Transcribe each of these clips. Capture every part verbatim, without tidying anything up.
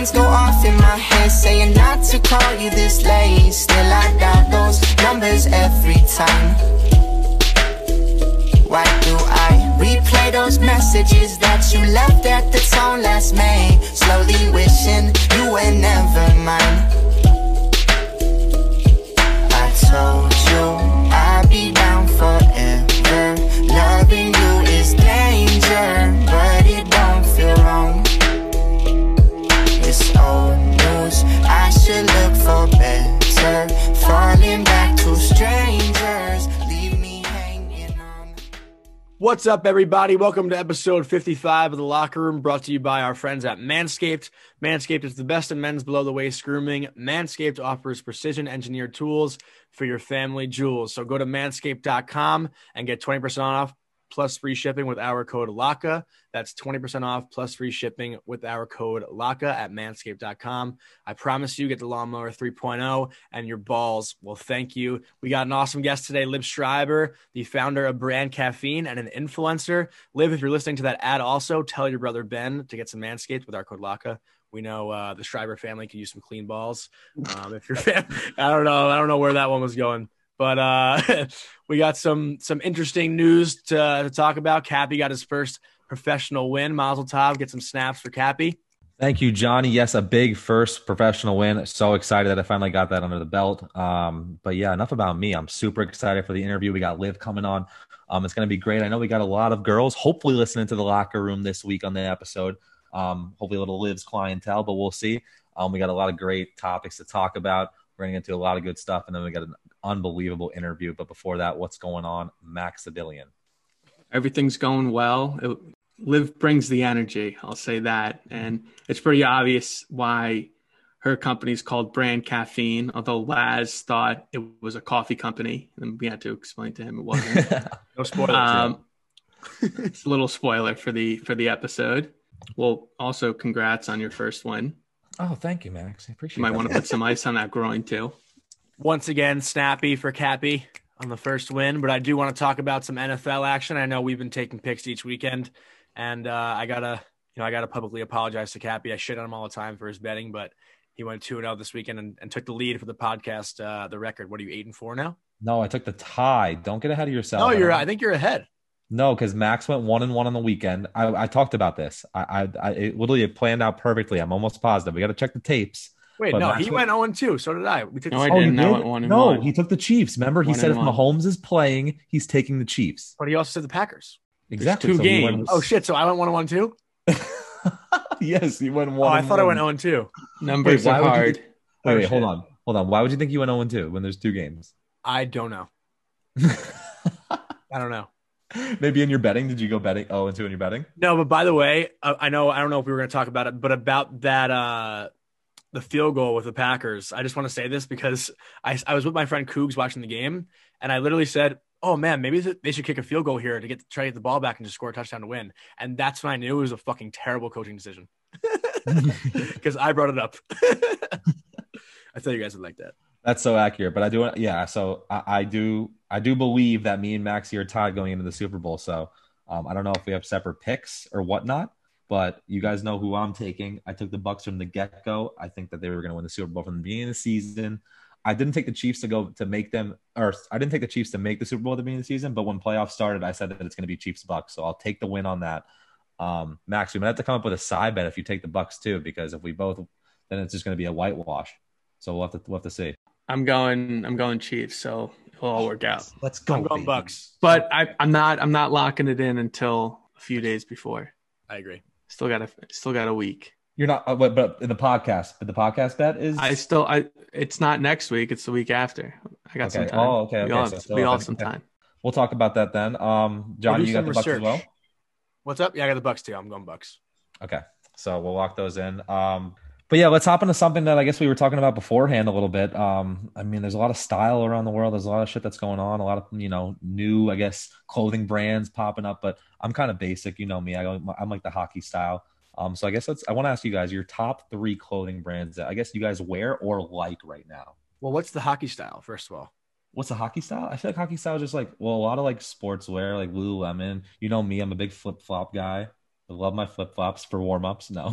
Alarms go off in my head saying not to call you this late. Still I dial those numbers every time. Why do I replay those messages that you left at the tone last May? Slowly wishing you were never mine. I told you I'd be down forever. Loving you is danger, but it don't feel wrong. It's old news, I should look for better. Falling back to strangers, leave me hanging on. What's up, everybody? Welcome to episode fifty-five of The Locker Room, brought to you by our friends at Manscaped. Manscaped is the best in men's below-the-waist grooming. Manscaped offers precision-engineered tools for your family jewels. So go to manscaped dot com and get twenty percent off plus free shipping with our code LACA. That's twenty percent off plus free shipping with our code LACA at manscaped dot com. I promise you, get the Lawnmower three point oh and your balls will thank you. We got an awesome guest today, Liv Schreiber, the founder of Brand Caffeine and an influencer. Liv, if you're listening to that ad also, tell your brother Ben to get some Manscaped with our code LACA. We know uh, the Schreiber family could use some clean balls. Um, if you're fan, I don't know. I don't know where that one was going. But uh, we got some some interesting news to, to talk about. Cappy got his first professional win. Mazel tov. Get some snaps for Cappy. Thank you, Johnny. Yes, a big first professional win. So excited that I finally got that under the belt. Um, but yeah, enough about me. I'm super excited for the interview. We got Liv coming on. Um, it's going to be great. I know we got a lot of girls hopefully listening to The Locker Room this week on the episode. Um, hopefully a little Liv's clientele, but we'll see. Um, we got a lot of great topics to talk about. We're going to get into a lot of good stuff, and then we got an unbelievable interview. But before that, what's going on, Max Adillion? Everything's going well. It, Liv brings the energy, I'll say that. And it's pretty obvious why her company is called Brand Caffeine, although Laz thought it was a coffee company. And we had to explain to him it wasn't. No spoilers. Um, it's a little spoiler for the for the episode. Well, also, congrats on your first win. Oh, thank you, Max. I appreciate it. You might that. want to put some ice on that groin, too. Once again, snappy for Cappy on the first win. But I do want to talk about some N F L action. I know we've been taking picks each weekend. And uh, I got to you know, I gotta publicly apologize to Cappy. I shit on him all the time for his betting, but he went two and oh this weekend and, and took the lead for the podcast, uh, the record. What are you, eight and four now? No, I took the tie. Don't get ahead of yourself. No, you're. I think you're ahead. No, because Max went one and one on the weekend. I, I talked about this. I, I, I it literally planned out perfectly. I'm almost positive. We got to check the tapes. Wait, but no, Max he went zero and two. So did I. We took. No, the I oh, didn't. you I did? went one and no, one. he took the Chiefs. Remember, he One said if and one. Mahomes is playing, he's taking the Chiefs. But he also said the Packers. Exactly. two So he games. went- Oh shit! So I went one and one too. yes, he went Oh, one. I and thought I one. went zero and two. Numbers Wait, why are would you hard. think- Wait, wait, Oh, hold shit. on. Hold on. Why would you think you went zero and two when there's two games? I don't know. I don't know. Maybe in your betting, did you go betting zero and two in your betting? No, but by the way, I, I know I don't know if we were going to talk about it, but about that uh, the field goal with the Packers. I just want to say this because I I was with my friend Cougs watching the game, and I literally said, "Oh man, maybe they should kick a field goal here to get try to get the ball back and just score a touchdown to win." And that's when I knew it was a fucking terrible coaching decision because I brought it up. I thought you guys would like that. That's so accurate. But I do, yeah. So I, I do, I do believe that me and Maxie are tied going into the Super Bowl. So um, I don't know if we have separate picks or whatnot, but you guys know who I'm taking. I took the Bucks from the get go. I think that they were going to win the Super Bowl from the beginning of the season. I didn't take the Chiefs to go to make them, or I didn't take the Chiefs to make the Super Bowl at the beginning of the season. But when playoffs started, I said that it's going to be Chiefs Bucks. So I'll take the win on that. Um, Max, we might have to come up with a side bet if you take the Bucks too, because if we both, then it's just going to be a whitewash. So we'll have to, we'll have to see. I'm going. I'm going Chiefs, so it'll all work out. Let's go. I'm going baby. Bucks, But I, I'm not. I'm not locking it in until a few days before. I agree. Still got a. Still got a week. You're not, uh, but, but in the podcast, but the podcast bet is. I still. I. It's not next week. It's the week after. I got some Okay. time. Oh, okay, We okay. all So have, still we have all time. have some Okay. time. We'll talk about that then. Um, John, We'll do you got some the Bucks as research. well. What's up? Yeah, I got the Bucks too. I'm going Bucks. Okay, so we'll lock those in. Um, but yeah, let's hop into something that I guess we were talking about beforehand a little bit. Um, I mean, there's a lot of style around the world. There's a lot of shit that's going on. A lot of, you know, new, I guess, clothing brands popping up. But I'm kind of basic, you know me. I go, I'm like the hockey style. Um, so I guess let's. I want to ask you guys your top three clothing brands that I guess you guys wear or like right now. Well, what's the hockey style? First of all, What's the hockey style? I feel like hockey style is just like, well, a lot of like sportswear, like Lululemon. You know me, I'm a big flip flop guy. I love my flip flops for warm ups. No.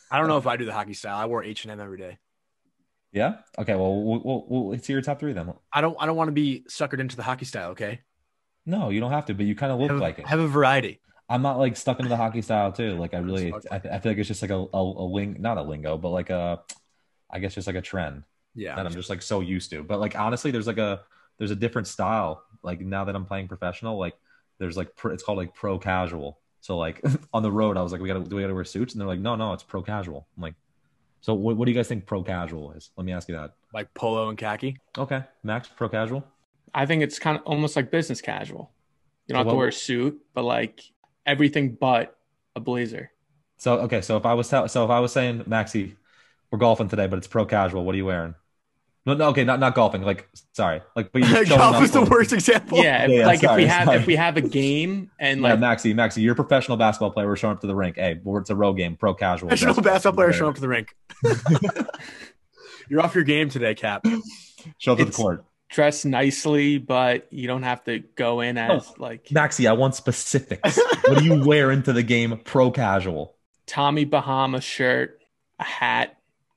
I don't know if I do the hockey style. I wore H and M every day. Yeah. Okay. Well, we'll, we'll, we'll let's see your top three then. I don't I don't want to be suckered into the hockey style. Okay. No, you don't have to, but you kind of look Have, like it. have a variety. I'm not like stuck into the hockey style too. Like I really, Okay. I, I feel like it's just like a, a, a ling, not a lingo, but like a, I guess just like a trend Yeah. that I'm just like so used to. But like honestly, there's like a, there's a different style. Like now that I'm playing professional, like there's like, pro, it's called like pro casual. So like on the road, I was like, we gotta, do we gotta wear suits? And they're like, no, no, it's pro casual. I'm like, so what, what do you guys think pro casual is? Let me ask you that. Like polo and khaki. Okay, Max, pro casual. I think it's kind of almost like business casual. You don't So have to what- wear a suit, but like everything but a blazer. So okay, so if I was tell, so if I was saying, Maxie, we're golfing today, but it's pro casual. What are you wearing? No, no, okay, not not golfing. Like, sorry, like, but you're showing Golf up is the for- worst example. Yeah, if, Yeah, like sorry, if we have sorry. if we have a game and Yeah, like Maxie, Maxie, you're a professional basketball player. We're showing up to the rink. Hey, well, it's a road game, pro casual. Professional dress- basketball player showing up to the rink. You're off your game today, Cap. Show up to the It's- court. dress nicely, but you don't have to go in as like Maxie, I want specifics. What do you wear into the game? Pro casual. Tommy Bahama shirt, a hat,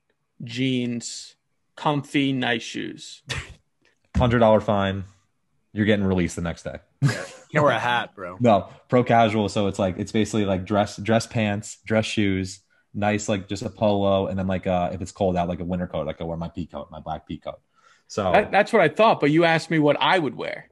jeans, comfy, nice shoes. Hundred dollar fine. You're getting released the next day. You can't wear a hat, bro. No, pro casual. So it's like it's basically like dress dress pants, dress shoes, nice like just a polo, and then like uh if it's cold out, like a winter coat. Like I wear my pea coat, my black pea coat. So That, that's what I thought, but you asked me what I would wear.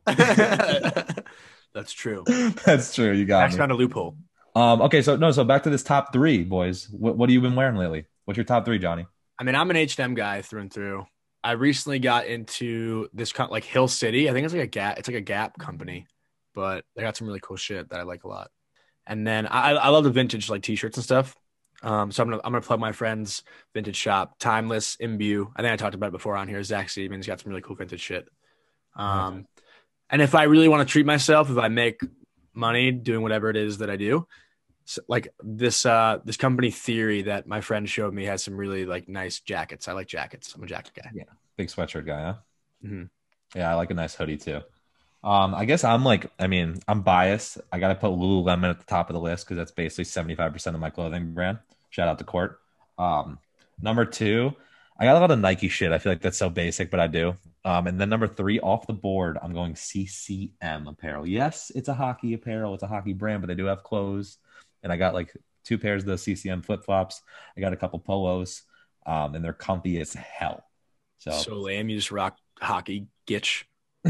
That's true. that's true. You got Max me. found a loophole. Um. Okay. So no. So back to this top three, boys. What What have you been wearing lately? What's your top three, Johnny? I mean, I'm an H and M guy through and through. I recently got into this co- like Hill City. I think it's like a Gap. It's like a Gap company, but they got some really cool shit that I like a lot. And then I, I love the vintage like t-shirts and stuff. Um, so I'm gonna I'm gonna plug my friend's vintage shop, Timeless Imbue. I think I talked about it before on here. Zach Stevens got some really cool vintage shit. Um, and if I really want to treat myself, if I make money doing whatever it is that I do, so, like this uh this company Theory that my friend showed me has some really like nice jackets. I like jackets. I'm a jacket guy. Big sweatshirt guy, huh? Mhm. Yeah, I like a nice hoodie too. Um, I guess I'm like, I mean, I'm biased. I got to put Lululemon at the top of the list because that's basically seventy-five percent of my clothing brand. Shout out to Court. Um, number two, I got a lot of Nike shit. I feel like that's so basic, but I do. Um, and then number three, off the board, I'm going C C M apparel. Yes, it's a hockey apparel. It's a hockey brand, but they do have clothes. And I got like two pairs of the C C M flip flops. I got a couple polos, um, and they're comfy as hell. So, So lame. You just rock hockey gitch.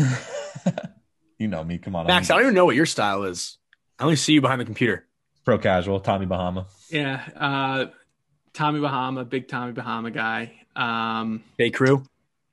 you know me. Come on, Max, I I'm don't even know what your style is. I only see you behind the computer. pro casual. Tommy Bahama. Yeah, uh, Tommy Bahama, big Tommy Bahama guy. Um, Bay Crew.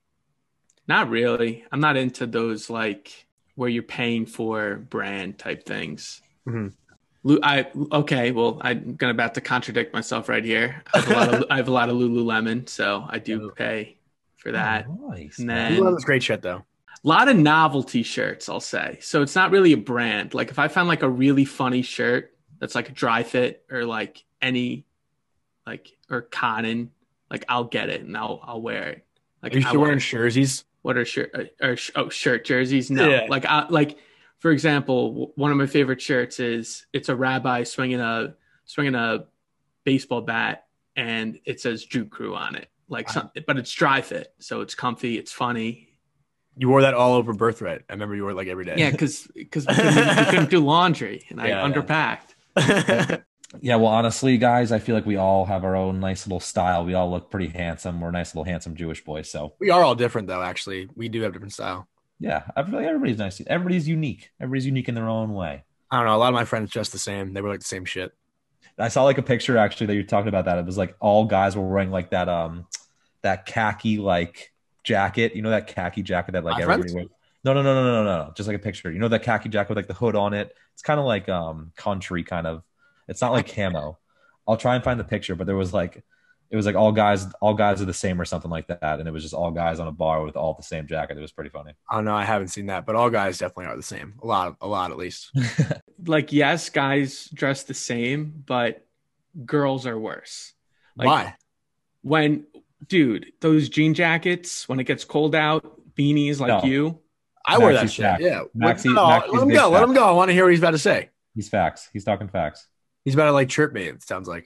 not really. I'm not into those like where you're paying for brand type things. Mhm. Lu- I okay. Well, I'm gonna about to contradict myself right here. I have a lot of I have a lot of Lululemon, so I do pay for that. Oh, nice. And man. then- Lululemon's great shit though. A lot of novelty shirts, I'll say. So it's not really a brand. Like if I find like a really funny shirt that's like a dry fit or like any like or cotton, like I'll get it and I'll I'll wear it. Like Are you I still want- wearing jerseys? what are shirt uh, or sh- oh shirt jerseys? No, Yeah. like I like for example, w- one of my favorite shirts is it's a rabbi swinging a swinging a baseball bat and it says Juke Crew on it. Like, some, but it's dry fit, so it's comfy, it's funny. You wore that all over Birthright. I remember you wore it like every day. Yeah, because because we, couldn't- we couldn't do laundry and I Yeah, yeah. underpacked. Yeah, well, honestly, guys, I feel like we all have our own nice little style. We all look pretty handsome. We're nice little handsome Jewish boys. So We are all different though. Actually, we do have different style. yeah, I feel like everybody's nice. Everybody's unique. Everybody's unique in their own way. I don't know. A lot of my friends dress the same. They wear like the same shit. I saw like a picture actually that you're talking about that. It was like all guys were wearing like that um that khaki like jacket. You know that khaki jacket that like My everybody friends? wears. No, no, no, no, no, no, no. Just like a picture. You know that khaki jacket with like the hood on it. It's kind of like um country kind of. It's not like camo. I'll try and find the picture, but there was like it was like all guys all guys are the same or something like that, and it was just all guys on a bar with all the same jacket. It was pretty funny. I don't know. I haven't seen that, but all guys definitely are the same. A lot, a lot at least. Like, yes, guys dress the same, but girls are worse. Like, Why? When, dude, those jean jackets, when it gets cold out, beanies like No. you. I wear that Maxie's shit. back. Yeah. Maxie- no, Maxie's let him big go. Let back. him go. I want to hear what he's about to say. He's facts. He's talking facts. He's about to like chirp me. It sounds like.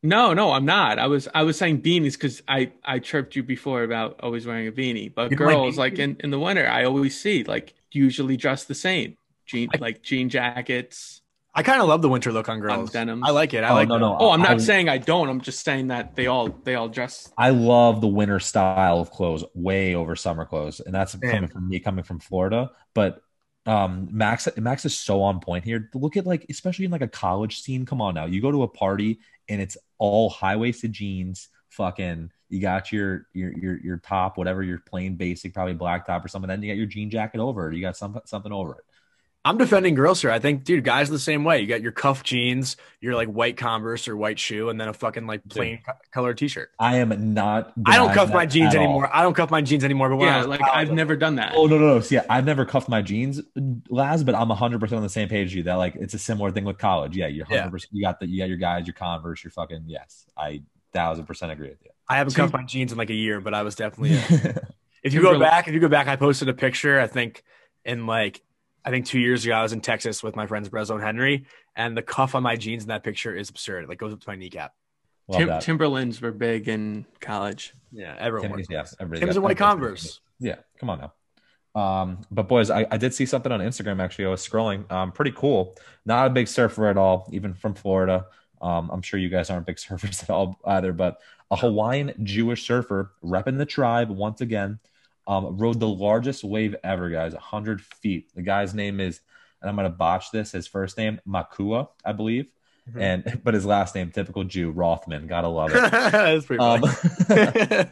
No, no, I'm not. I was I was saying beanies because I I chirped you before about always wearing a beanie. But You don't like girls, like beanies? in, in the winter, I always see like usually dress the same. Jean I, like jean jackets, I kind of love the winter look on um, girls. denims. I like it. I Oh like no, the, no. Oh, I'm not I, saying I don't. I'm just saying that they all they all dress. I love the winter style of clothes way over summer clothes, and that's Damn. coming from me, coming from Florida. But um, Max, Max is so on point here. Look at like, especially in like a college scene. Come on now, you go to a party and it's all high waisted jeans. Fucking, you got your your your your top, whatever your plain basic, probably black top or something. Then you got your jean jacket over it. You got some something over it. I'm defending girls here. I think, dude, guys are the same way. You got your cuff jeans, your like white Converse or white shoe, and then a fucking like plain co- colored t-shirt. I am not. I don't denying cuff that my jeans at all. anymore. I don't cuff my jeans anymore. But when I Yeah, was like in college, I've never done that. Oh no no no! See, I've never cuffed my jeans, Laz, but I'm one hundred percent on the same page as you. That like it's a similar thing with college. Yeah, you're one hundred percent. You got the you got your guys, your Converse, your fucking yes. I thousand percent agree with you. I haven't Two- cuffed my jeans in like a year, but I was definitely. Uh, if you go Timberl- back, if you go back, I posted a picture. I think in like, I think two years ago, I was in Texas with my friends Brezzo and Henry, and the cuff on my jeans in that picture is absurd. It like goes up to my kneecap. Love Tim- that. Timberlands were big in college. Yeah, everyone. Timmy's, wears yeah, those. everybody's Tim's got- and white everybody's- Converse. Yeah, come on now. Um, but boys, I, I did see something on Instagram actually. I was scrolling. Um, pretty cool. Not a big surfer at all, even from Florida. Um, I'm sure you guys aren't big surfers at all either, but a Hawaiian Jewish surfer repping the tribe once again, um, rode the largest wave ever, guys, one hundred feet. The guy's name is, and I'm going to botch this, his first name, Makua, I believe. Mhm. And but his last name, typical Jew, Rothman. Gotta love it. That's pretty Um, funny.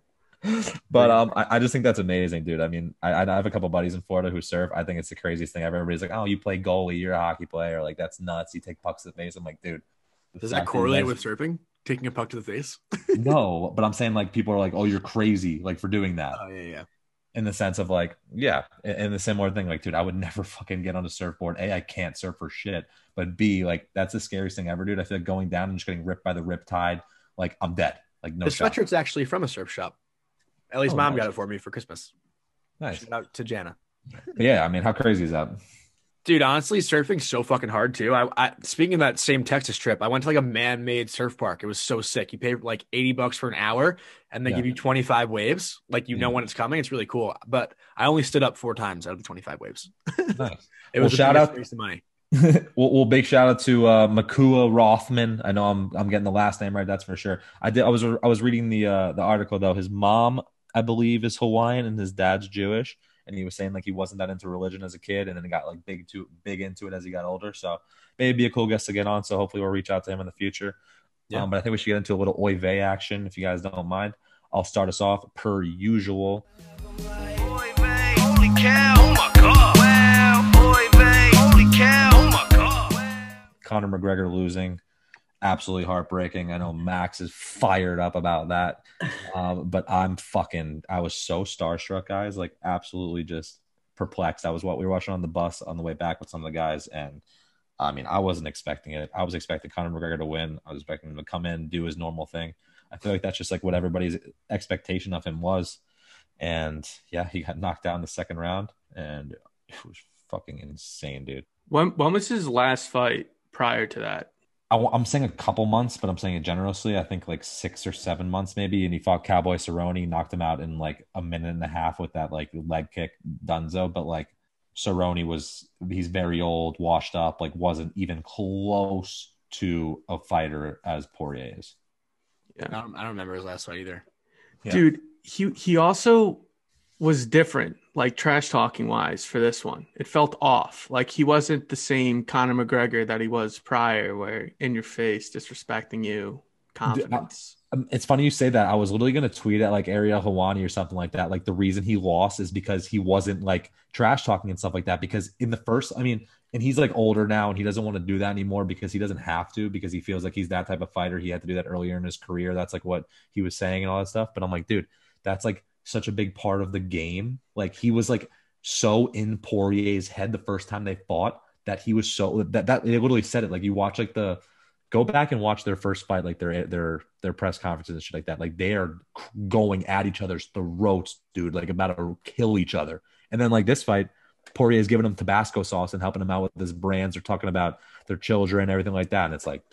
but um, I, I just think that's amazing, dude. I mean, I, I have a couple buddies in Florida who surf. I think it's the craziest thing ever. Everybody's like, "Oh, you play goalie, you're a hockey player, like that's nuts. You take pucks to the face." I'm like, dude, the Does that fact you correlate guys- with surfing? Taking a puck to the face? No, but I'm saying like people are like, "Oh, you're crazy," like for doing that. Oh yeah, yeah. In the sense of like, yeah, and the similar thing, like, dude, I would never fucking get on a surfboard. A, I can't surf for shit, but B, like, that's the scariest thing ever, dude. I feel like going down and just getting ripped by the rip tide, like, I'm dead. Like, no The shot. sweatshirt's actually from a surf shop. Ellie's Oh, mom nice. got it for me for Christmas. Nice. Shout out to Jana. But yeah, I mean, how crazy is that? Dude, honestly, surfing's so fucking hard too. I, I speaking of that same Texas trip, I went to like a man-made surf park. It was so sick. You pay like eighty bucks for an hour, and they Yeah. give you twenty-five waves. Like you know Yeah. when it's coming. It's really cool. But I only stood up four times out of the twenty-five waves. Nice. It Well, was a shout biggest out- waste of money. well, well, big shout out to uh, Makua Rothman. I know I'm I'm getting the last name right. That's for sure. I did. I was I was reading the uh, the article though. His mom, I believe, is Hawaiian and his dad's Jewish. And he was saying like he wasn't that into religion as a kid, and then he got like big to big into it as he got older. So maybe be a cool guest to get on. So hopefully we'll reach out to him in the future. Yeah. Um, but I think we should get into a little Oy vey action if you guys don't mind. I'll start us off per usual. Oy vey, holy cow, oh my god. Wow, oy vey, holy cow, oh my god. Wow. Conor McGregor losing, absolutely heartbreaking. I know Max is fired up about that, um, but I'm fucking. I was so starstruck, guys. Like absolutely just perplexed. I was what we were watching on the bus on the way back with some of the guys, and I mean, I wasn't expecting it. I was expecting Conor McGregor to win. I was expecting him to come in, do his normal thing. I feel like that's just like what everybody's expectation of him was, and yeah, he got knocked out in the second round, and it was fucking insane, dude. When when was his last fight prior to that? I, am saying a couple months, but I'm saying it generously. I think like six or seven months maybe. And he fought Cowboy Cerrone, knocked him out in like a minute and a half with that like leg kick dunzo. But like Cerrone was, he's very old, washed up, like wasn't even close to a fighter as Poirier is. I don't, I don't remember his last fight either. Yeah. Dude, he he also was different, like trash talking wise for this one. It felt off. Like he wasn't the same Conor McGregor that he was prior, where in your face, disrespecting you, confidence. Um, It's funny you say that. I was literally going to tweet at like Ariel Hawani or something like that. Like the reason he lost is because he wasn't like trash talking and stuff like that. Because in the first, I mean, and he's like older now and he doesn't want to do that anymore because he doesn't have to, because he feels like he's that type of fighter. He had to do that earlier in his career. That's like what he was saying and all that stuff. But I'm like, dude, that's like such a big part of the game. Like he was like so in Poirier's head the first time they fought that he was so that that they literally said it. Like you watch like the go back and watch their first fight, like their their their press conferences and shit like that. Like they are going at each other's throats, dude, like about to kill each other. And then like this fight, Poirier is giving them Tabasco sauce and helping them out with his brands. They're talking about their children, everything like that. And it's like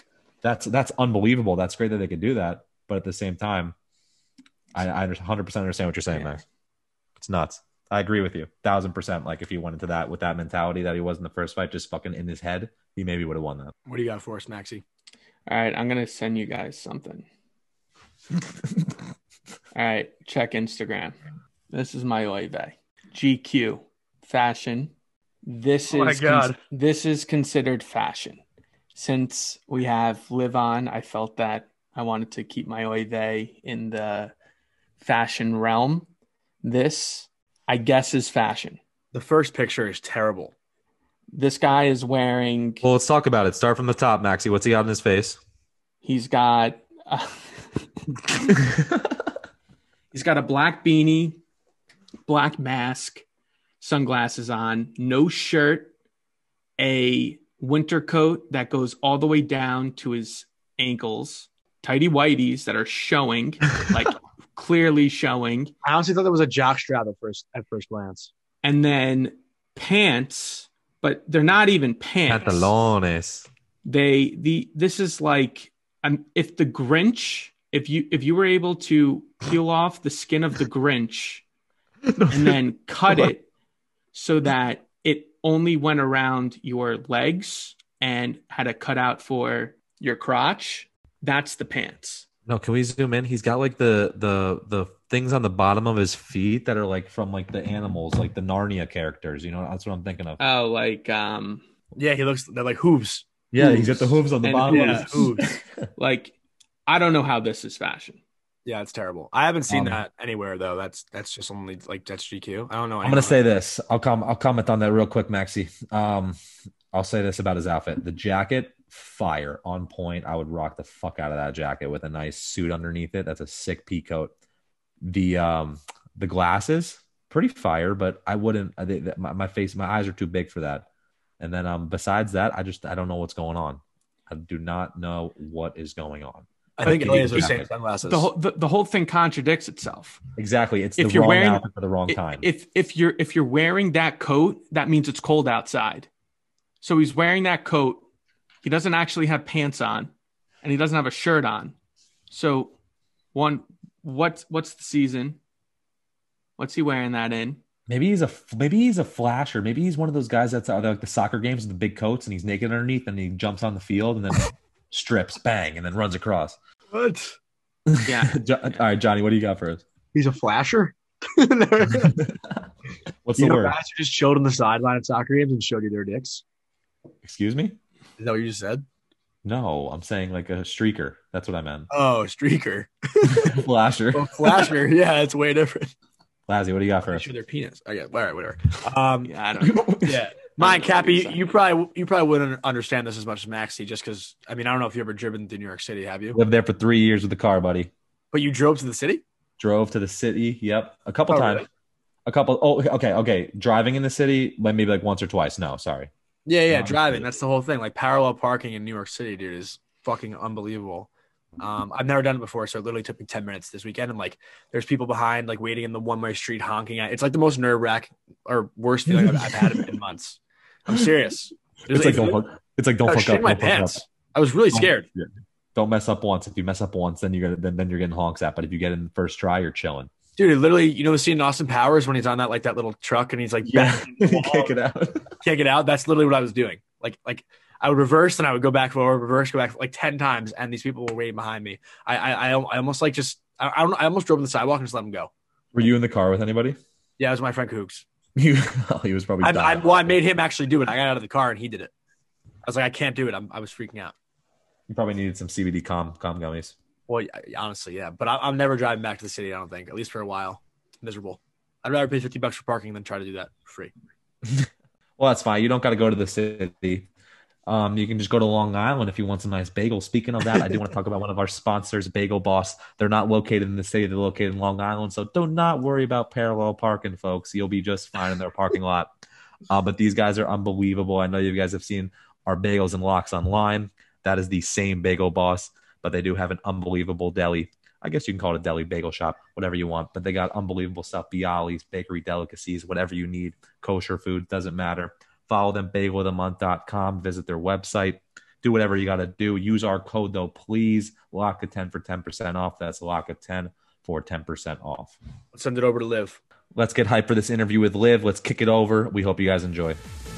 that's that's unbelievable. That's great that they could do that. But at the same time, I, I one hundred percent understand what you're saying, Yeah. man. It's nuts. I agree with you, thousand percent. Like if he went into that with that mentality that he was in the first fight, just fucking in his head, he maybe would have won that. What do you got for us, Maxie? All right, I'm gonna send you guys something. All right, check Instagram. This is my Oive. G Q fashion. This Oh my is God. this is considered fashion. Since we have Live On, I felt that I wanted to keep my Oive in the fashion realm. This, I guess, is fashion. The first picture is terrible. This guy is wearing. Well, let's talk about it. Start from the top, Maxie. What's he got in his face? He's got. Uh, he's got a black beanie, black mask, sunglasses on, no shirt, a winter coat that goes all the way down to his ankles, tighty whities that are showing, like clearly showing, I honestly thought that was a jock strap at first at first glance. and then pants, but they're not even pants. Pantalones. They the this is like um, if the Grinch, if you if you were able to peel off the skin of the Grinch and then cut it so that it only went around your legs and had a cutout for your crotch, that's the pants. No, can we zoom in? He's got like the the the things on the bottom of his feet that are like from like the animals, like the Narnia characters. You know, that's what I'm thinking of. Oh, like um, Yeah, he looks they're like hooves. Yeah, he's got the hooves on the And- bottom Yeah, of his hooves. like I don't know how this is fashion. Yeah, it's terrible. I haven't seen Um, that anywhere though. That's that's just only like that's G Q. I don't know. I'm gonna say this. I'll com- I'll comment on that real quick, Maxie. Um, I'll say this about his outfit: the jacket, fire, on point. I would rock the fuck out of that jacket with a nice suit underneath it. That's a sick pea coat. The um the glasses, pretty fire, but I wouldn't. I, they, my, my face, my eyes are too big for that. And then um besides that, I just I don't know what's going on. I do not know what is going on. I think But Elias the- are saying sunglasses. The whole the, the whole thing contradicts itself. Exactly, it's If the you're wrong wearing- outfit for the wrong I- time. If if you're if you're wearing that coat, that means it's cold outside. So he's wearing that coat. He doesn't actually have pants on, and he doesn't have a shirt on. So, one, what's what's the season? What's he wearing that in? Maybe he's a maybe he's a flasher. Maybe he's one of those guys that's uh, like the soccer games with the big coats and he's naked underneath and he jumps on the field and then strips, bang, and then runs across. What? Yeah, Jo- All right, Johnny, what do you got for us? He's a flasher. What's You the know, word? guys who just chilled on the sideline at soccer games and showed you their dicks. Excuse me? Is that what you just said? No, I'm saying like a streaker. That's what I meant. Oh, streaker. Flasher. Oh, flasher. Yeah, it's way different. Lazzy, what do you got for us? Show their penis. Okay, all right, whatever. Um, yeah, I don't know. yeah. Mine, Cappy, you, you probably you probably wouldn't understand this as much as Maxie, just because I mean I don't know if you ever driven to New York City, have you? Lived there for three years with the car, buddy. But you drove to the city. Drove to the city. Yep, a couple Oh, times. really? A couple. Oh, okay, okay. Driving in the city, like maybe like once or twice. No, sorry. Yeah, yeah, No, driving. I'm- That's the whole thing. Like parallel parking in New York City, dude, is fucking unbelievable. Um, I've never done it before, so it literally took me ten minutes this weekend. And like, there's people behind, like waiting in the one way street honking at. It's like the most nerve wracking or worst feeling I've, I've had in months. I'm serious. It's like don't fuck. It's like don't I was fuck up. shitting my Don't fuck up. pants. I was really scared. Yeah. Don't mess up once. If you mess up once, then you're gonna then, then you're getting honks at. But if you get in the first try, you're chilling. Dude, it literally, you know the scene in Austin Powers when he's on that like that little truck and he's like banging the wall, kick it out. kick it out. That's literally what I was doing. Like, like I would reverse and I would go back forward, reverse, go back like ten times, and these people were waiting behind me. I, I, I, I almost like just, I, I don't, I almost drove to the sidewalk and just let them go. Were you in the car with anybody? Yeah, it was my friend Cooks. You, oh, he was probably. I, I, dying. well, I made him actually do it. I got out of the car and he did it. I was like, I can't do it. I'm, I was freaking out. You probably needed some C B D calm calm gummies. Well, yeah, honestly, yeah. But I, I'm never driving back to the city. I don't think, at least for a while. It's miserable. I'd rather pay fifty bucks for parking than try to do that for free. Well, that's fine. You don't got to go to the city. Um, you can just go to Long Island if you want some nice bagels. Speaking of that, I do want to talk about one of our sponsors, Bagel Boss. They're not located in the city; they're located in Long Island. So do not worry about parallel parking, folks. You'll be just fine in their parking lot. Uh, but these guys are unbelievable. I know you guys have seen our bagels and locks online. That is the same Bagel Boss, but they do have an unbelievable deli. I guess you can call it a deli, bagel shop, whatever you want. But they got unbelievable stuff, Bialys, bakery delicacies, whatever you need. Kosher food, doesn't matter. Follow them, bagel of the month dot com. Visit their website. Do whatever you got to do. Use our code though, please. Lock of ten for ten percent off. That's lock of ten for ten percent off. Let's send it over to Liv. Let's get hyped for this interview with Liv. Let's kick it over. We hope you guys enjoy.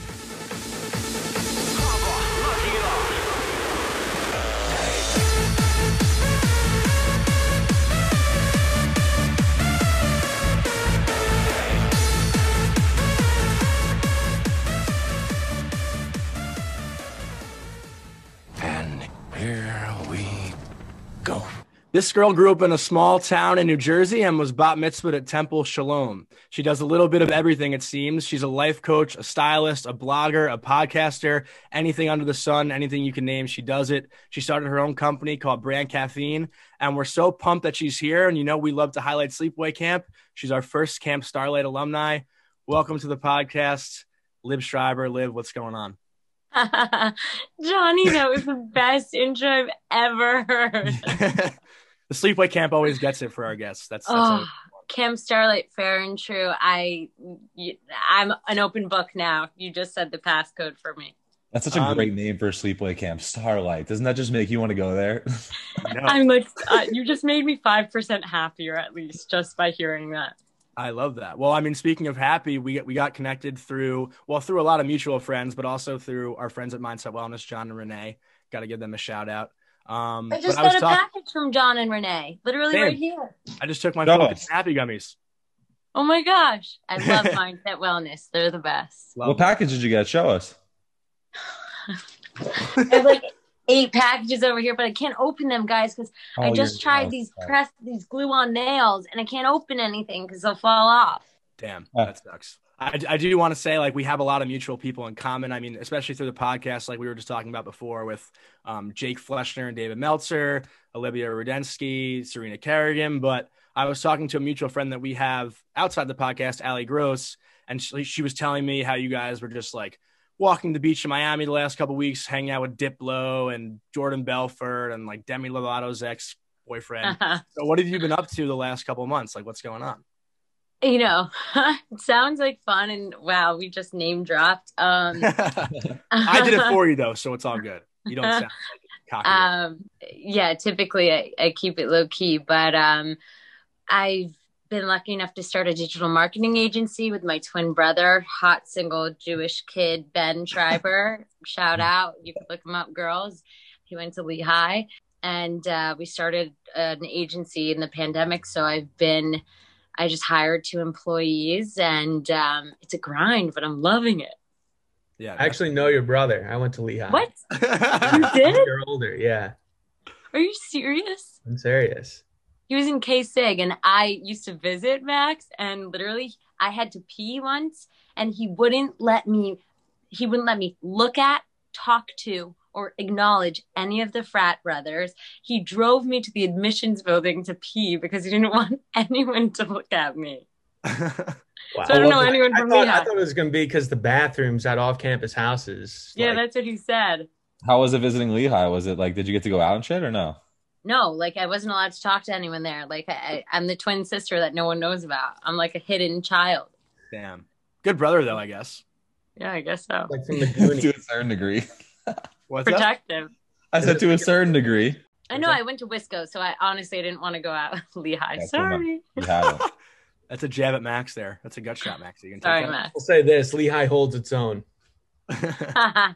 This girl grew up in a small town in New Jersey and was bat mitzvahed at Temple Shalom. She does a little bit of everything, it seems. She's a life coach, a stylist, a blogger, a podcaster, anything under the sun, anything you can name, she does it. She started her own company called Brand Caffeine, and we're so pumped that she's here. And you know, we love to highlight Sleepaway Camp. She's our first Camp Starlight alumni. Welcome to the podcast, Liv Schreiber. Liv, what's going on? Johnny, that was the best intro I've ever heard. The Sleepaway Camp always gets it for our guests. That's, that's oh, Camp Starlight, fair and true. I, I'm an open book now. You just said the passcode for me. That's such a um, great name for a Sleepaway Camp, Starlight. Doesn't that just make you want to go there? No. I'm like, uh, you just made me five percent happier at least just by hearing that. I love that. Well, I mean, speaking of happy, we get, we got connected through, well, through a lot of mutual friends, but also through our friends at Mindset Wellness, John and Renee. Got to give them a shout out. Um, I just I got a talk- package from John and Renee, literally Same. right here. I just took my Show focus us. happy gummies. Oh my gosh. I love Mindset Wellness. They're the best. Love What them. package did you get? Show us. I have like eight packages over here, but I can't open them, guys, because I Oh, just you're- tried oh, these sorry. press, these glue-on nails, and I can't open anything because they'll fall off. Damn, Uh. that sucks. I, I do want to say, like, we have a lot of mutual people in common. I mean, especially through the podcast, like we were just talking about before with um, Jake Fleshner and David Meltzer, Olivia Rudensky, Serena Kerrigan. But I was talking to a mutual friend that we have outside the podcast, Allie Gross, and she, she was telling me how you guys were just like walking the beach in Miami the last couple of weeks, hanging out with Diplo and Jordan Belfort and like Demi Lovato's ex-boyfriend. So what have you been up to the last couple of months? Like, what's going on? You know, it sounds like fun, and wow, we just name dropped. Um, I did it for you though, so it's all good. You don't sound like cocky. um, yeah, typically I, I keep it low key, but um, I've been lucky enough to start a digital marketing agency with my twin brother, hot single Jewish kid, Ben Schreiber. Shout out. You can look him up, girls. He went to Lehigh, and uh, we started an agency in the pandemic. So I've been, I just hired two employees, and um, it's a grind, but I'm loving it. Yeah, I actually know your brother. I went to Lehigh. What? actually. You did? You're older. Yeah, Are you serious? I'm serious. He was in K-Sig, and I used to visit Max, and literally I had to pee once, and he wouldn't let me, he wouldn't let me look at, talk to, or acknowledge any of the frat brothers. He drove me to the admissions building to pee because he didn't want anyone to look at me. Wow. So I don't know Well, anyone I from thought, Lehigh. I thought it was going to be because the bathrooms at off-campus houses. Yeah, like, that's what he said. How was it visiting Lehigh? Was it like, did you get to go out and shit or no? No, like I wasn't allowed to talk to anyone there. Like I, I, I'm the twin sister that no one knows about. I'm like a hidden child. Damn. Good brother, though, I guess. Yeah, I guess so. like from the To Goonies. a certain degree. What's up? Protective. I said to a certain degree. I know I went to Wisco, so I honestly didn't want to go out with Lehigh. Yeah, come on. Sorry. You had it. That's a jab at Max there. That's a gut shot, Max. You can Sorry, take Matt. We'll say this: Lehigh holds its own. that.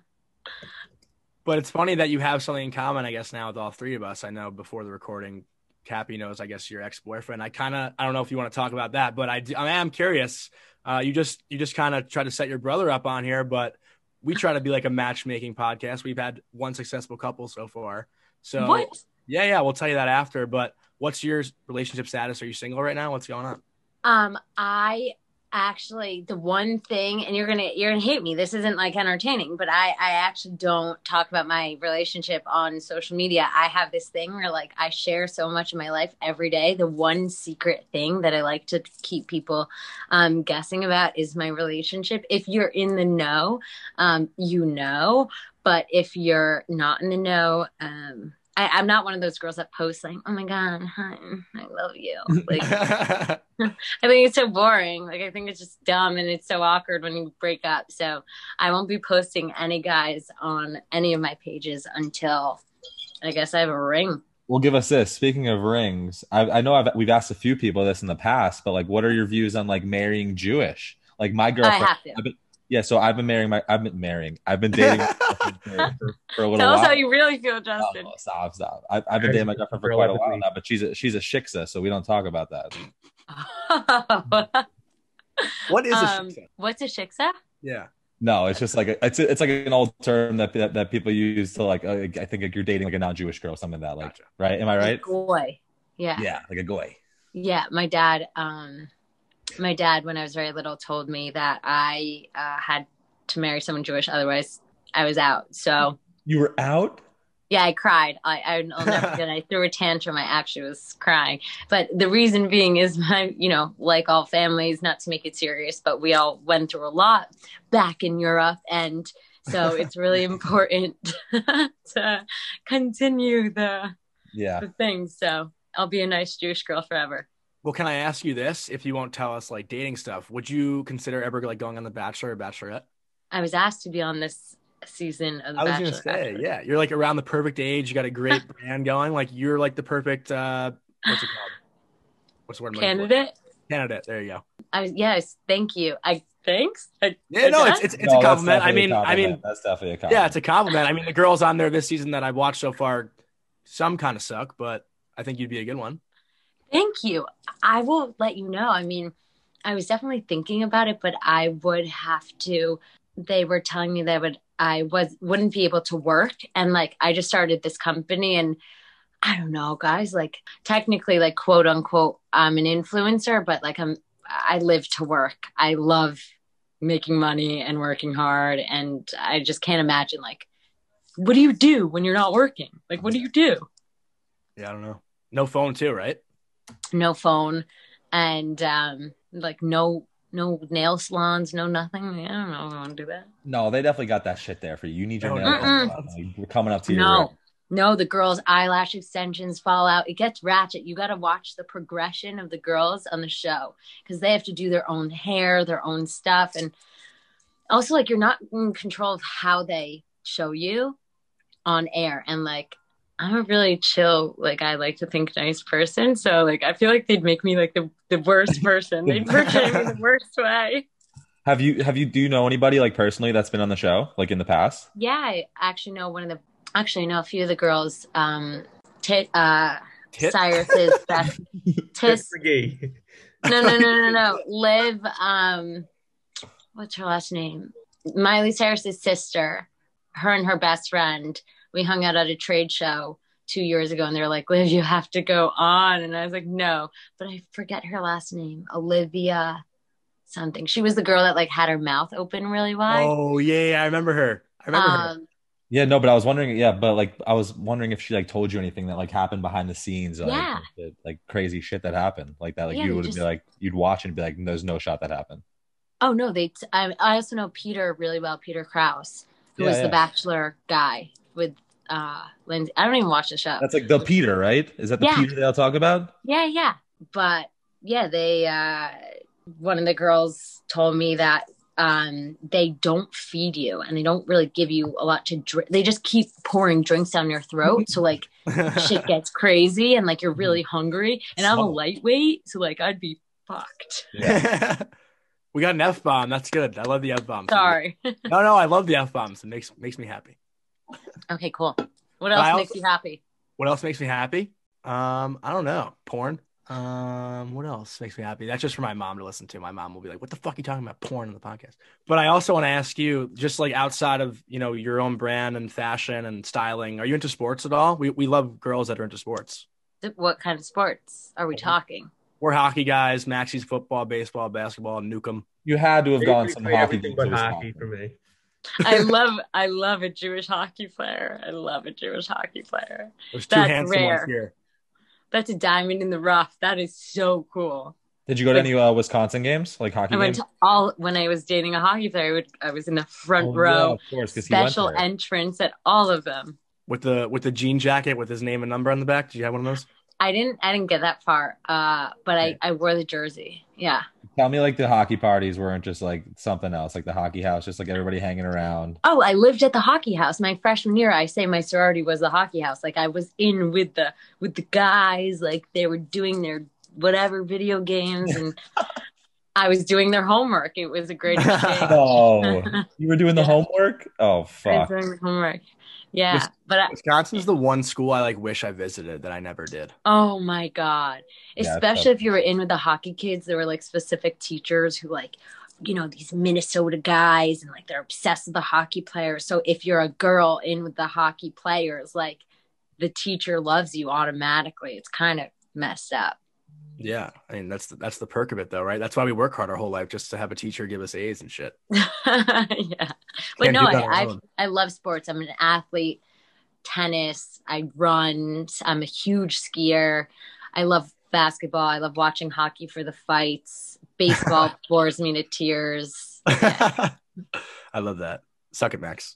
But it's funny that you have something in common, I guess, now with all three of us. I know before the recording, Cappy knows, I guess, your ex-boyfriend. I kind of, I don't know if you want to talk about that, but I, do, I am curious. Uh, you just, you just kind of try to set your brother up on here, but we try to be like a matchmaking podcast. We've had one successful couple so far. So What? yeah, yeah, we'll tell you that after. But what's your relationship status? Are you single right now? What's going on? Um, I actually, the one thing, and you're gonna you're gonna hate me. This isn't like entertaining, but I I actually don't talk about my relationship on social media. I have this thing where like I share so much of my life every day. The one secret thing that I like to keep people um, guessing about is my relationship. If you're in the know, um, you know. But if you're not in the know, um, I, I'm not one of those girls that post like, oh my God, hi, I love you. Like, I think it's so boring. Like, I think it's just dumb and it's so awkward when you break up. So I won't be posting any guys on any of my pages until I guess I have a ring. Well, give us this. Speaking of rings, I, I know I've, we've asked a few people this in the past, but like, what are your views on like marrying Jewish? Like my girlfriend, I have to. I've been, yeah. So I've been marrying my, I've been marrying, I've been dating my girlfriend for, for, for a little Tell while. us how you really feel, Justin. Oh, stop, stop. I, I've been dating my girlfriend for quite a while now, but she's a she's a shiksa, so we don't talk about that. What is a um, shiksa? What's a shiksa? Yeah. No, it's just like a, it's it's like an old term that that, that people use to like uh, I think like you're dating like a non-Jewish girl, something like that, like Gotcha. right? Am I right? A goy. Yeah. Yeah, like a goy. Yeah. My dad, um, my dad, when I was very little, told me that I uh, had to marry someone Jewish, otherwise I was out. So You were out? yeah, I cried. I, I I'll never forget. I threw a tantrum. I actually was crying. But the reason being is my, you know, like all families, not to make it serious, but we all went through a lot back in Europe. And so it's really important to continue the, Yeah. the thing. So I'll be a nice Jewish girl forever. Well, can I ask you this? If you won't tell us like dating stuff, would you consider ever like going on The Bachelor or Bachelorette? I was asked to be on this season of The I was Bachelor. gonna say, Bachelor. yeah, you're like around the perfect age. You got a great brand going. Like you're like the perfect uh, what's it called? What's the word? I'm looking for? Candidate. Candidate. There you go. I was, yes, thank you. I thanks. I, Yeah, I no, guess. it's it's, it's No, a that's compliment. I definitely a mean, I compliment. mean, that's definitely a compliment. yeah, it's a compliment. I mean, the girls on there this season that I've watched so far, some kind of suck, but I think you'd be a good one. Thank you. I will let you know. I mean, I was definitely thinking about it, but I would have to. They were telling me that I would I was wouldn't be able to work, and like I just started this company, and I don't know, guys. Like technically, like quote unquote, I'm an influencer, but like I'm I live to work. I love making money and working hard, and I just can't imagine like, what do you do when you're not working? Like, what do you do? Yeah, I don't know. No phone too, right? No phone, and um, like no no nail salons, no nothing. I don't know if I want to do that. No, they definitely got that shit there for you. You need your No, nail Mm-mm. done. Like, we're coming up to your No, no, the girls' eyelash extensions fall out. It gets ratchet. You got to watch the progression of the girls on the show because they have to do their own hair, their own stuff, and also like you're not in control of how they show you on air. And like I'm a really chill, like I like to think nice person. So like I feel like they'd make me like the, the worst person. They'd portray me the worst way. Have you have you do you know anybody like personally that's been on the show like in the past? Yeah, I actually know one of the actually know a few of the girls. Um Tit uh Tit? Cyrus's best Tis Gay. no no no no no Liv um what's her last name? Miley Cyrus's sister, her and her best friend. We hung out at a trade show two years ago and they're like, Liv, you have to go on. And I was like, no, but I forget her last name. Olivia something. She was the girl that like had her mouth open really wide. Oh yeah, yeah, I remember her. I remember her. Um, Yeah, no, but I was wondering. Yeah, but like I was wondering if she like told you anything that like happened behind the scenes, or, like, Yeah. like, like crazy shit that happened, like that. Like Yeah, you you would just- be like you'd watch and be like, "There's no shot that happened." oh no, they, t- I, I also know Peter really well, Peter Krause, who Yeah, was yeah. the Bachelor guy with uh Lindsay. I don't even watch the show. That's like the Peter, right? Is that the Yeah. Peter they'll talk about? Yeah, yeah. But yeah, they uh one of the girls told me that um they don't feed you and they don't really give you a lot to drink. They just keep pouring drinks down your throat. So like shit gets crazy and like you're really hungry. And I'm a So- lightweight, so like I'd be fucked. We got an F bomb. That's good. I love the F bombs. Sorry. No, no, I love the F bombs. It makes makes me happy. Okay, cool. What else I makes also- you happy? What else makes me happy? Um, I don't know. Porn. Um, what else makes me happy? That's just for my mom to listen to. My mom will be like, "What the fuck are you talking about porn in the podcast?" But I also want to ask you, just like outside of you know your own brand and fashion and styling, are you into sports at all? We we love girls that are into sports. Th- What kind of sports are we talking? We're hockey guys. Maxie's football, baseball, basketball, nuke 'em. You had to have gone some Basically hockey everything games. but to hockey Wisconsin. for me. I love I love a Jewish hockey player. I love a Jewish hockey player. There's two That's handsome rare. ones here. That's a diamond in the rough. That is so cool. Did you go to any uh, Wisconsin games, like hockey I went games? to all when I was dating a hockey player. I, would, I was in the front Oh, yeah, row, of course, because he went special there. entrance at all of them. with the with the jean jacket with his name and number on the back? Did you have one of those? I didn't I didn't get that far. Uh, but Okay. I, I wore the jersey. Yeah. Tell me like the hockey parties weren't just like something else, like the hockey house, just like everybody hanging around. Oh, I lived at the hockey house my freshman year. I say my sorority was the hockey house. Like I was in with the with the guys. Like they were doing their whatever video games, and I was doing their homework. It was a great exchange. Oh, you were doing the Yeah. homework? Oh, I was fuck. doing the homework. Yeah, Wis- but I, Wisconsin's the one school I like wish I visited that I never did. oh my God. Yeah, it's Especially tough. if you were in with the hockey kids, there were like specific teachers who like, you know, these Minnesota guys and like they're obsessed with the hockey players. So if you're a girl in with the hockey players, like the teacher loves you automatically. It's kind of messed up. Yeah, I mean that's the, that's the perk of it though, right? That's why we work hard our whole life, just to have a teacher give us A's and shit. Yeah. But Can't no, do that on I, our I own. I love sports. I'm an athlete, tennis, I run, I'm a huge skier. I love basketball. I love watching hockey for the fights. Baseball bores me to tears. Yeah. I love that. Suck it, Max.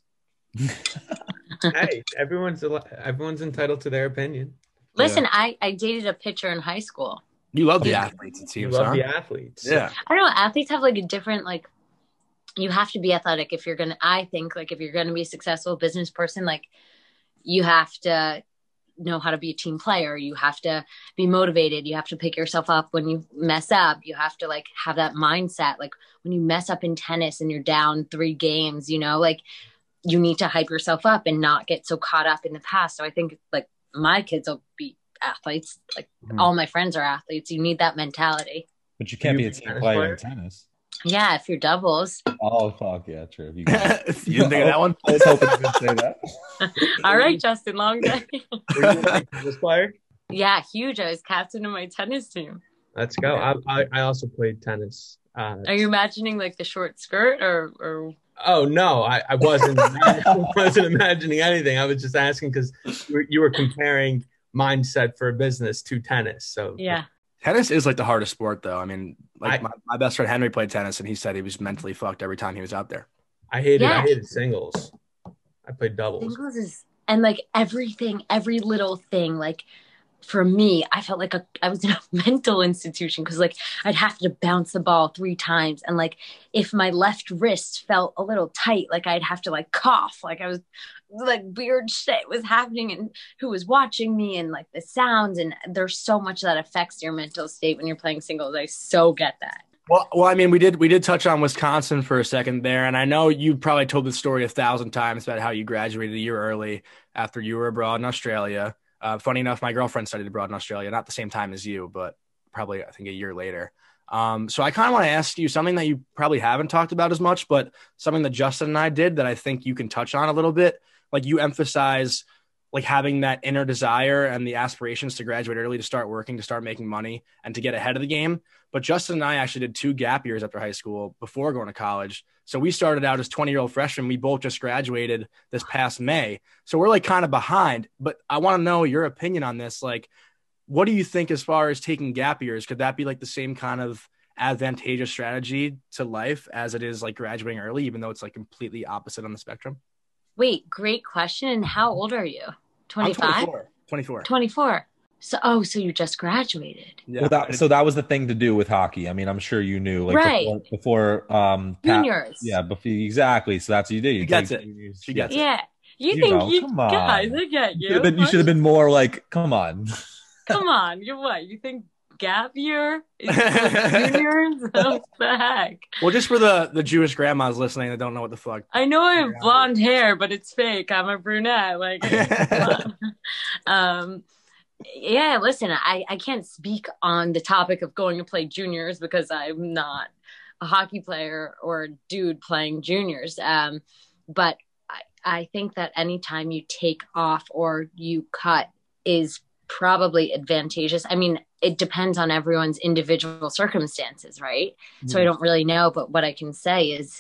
Hey, everyone's al- everyone's entitled to their opinion. Listen, I, I dated a pitcher in high school. You love the athletes, it You seems, love huh? the athletes. Yeah. I don't know. Athletes have like a different, like, you have to be athletic if you're going to, I think, like, if you're going to be a successful business person, like, you have to know how to be a team player. You have to be motivated. You have to pick yourself up when you mess up. You have to, like, have that mindset. Like, when you mess up in tennis and you're down three games, you know, like, you need to hype yourself up and not get so caught up in the past. So I think, like, my kids will be athletes. Like, Mhm. all my friends are athletes. You need that mentality. But you can't You be a a team tennis player player? in tennis. Yeah, if you're doubles. Oh, fuck yeah, true. You, got You didn't think of that one? I was hoping you would say that. All right, Justin, long day. Were you a tennis player? Yeah, huge. I was captain of my tennis team. Let's go. I, I I also played tennis. Uh, Are you imagining like the short skirt or or oh no, I, I wasn't. I wasn't imagining anything. I was just asking because you, were- you were comparing mindset for a business to tennis. So yeah. Tennis is like the hardest sport, though. I mean, like I- my, my best friend Henry played tennis, and he said he was mentally fucked every time he was out there. I hated. Yeah. I hated singles. I played doubles. Singles is and like everything, every little thing, like for me, I felt like a, I was in a mental institution because like I'd have to bounce the ball three times. And like if my left wrist felt a little tight, like I'd have to like cough. Like I was like weird shit was happening and who was watching me and like the sounds. And there's so much that affects your mental state when you're playing singles. I so get that. Well, well, I mean, we did we did touch on Wisconsin for a second there, and I know you probably told the story a thousand times about how you graduated a year early after you were abroad in Australia. Uh, funny enough, my girlfriend studied abroad in Australia, not the same time as you, but probably I think a year later. Um, so I kind of want to ask you something that you probably haven't talked about as much, but something that Justin and I did that I think you can touch on a little bit. Like you emphasize like having that inner desire and the aspirations to graduate early, to start working, to start making money, and to get ahead of the game. But Justin and I actually did two gap years after high school before going to college. So we started out as twenty-year-old freshmen. We both just graduated this past May. So we're like kind of behind. But I want to know your opinion on this. Like, what do you think as far as taking gap years? Could that be like the same kind of advantageous strategy to life as it is like graduating early, even though it's like completely opposite on the spectrum? Wait, great question. And how old are you? I'm twenty-five? twenty-four. twenty-four. twenty-four. So, oh, so you just graduated. Yeah. Well, that, so that was the thing to do with hockey. I mean, I'm sure you knew, like Right. before, before um, Pat- Juniors. yeah, before, exactly. So that's what you did. You She gets take it. juniors. She gets it. Yeah. You, You think know, you come on. guys, I get You you. should have been, you should have been more like, come on. Come on. You're what? You think gap year is like juniors? What the heck? Well, just for the, the Jewish grandmas listening that don't know what the fuck. I know I have Yeah. blonde hair, but it's fake. I'm a brunette. Like, come on. um, yeah, listen, I, I can't speak on the topic of going to play juniors because I'm not a hockey player or a dude playing juniors. Um, but I, I think that anytime you take off or you cut is probably advantageous. I mean, it depends on everyone's individual circumstances, right? So I don't really know, but what I can say is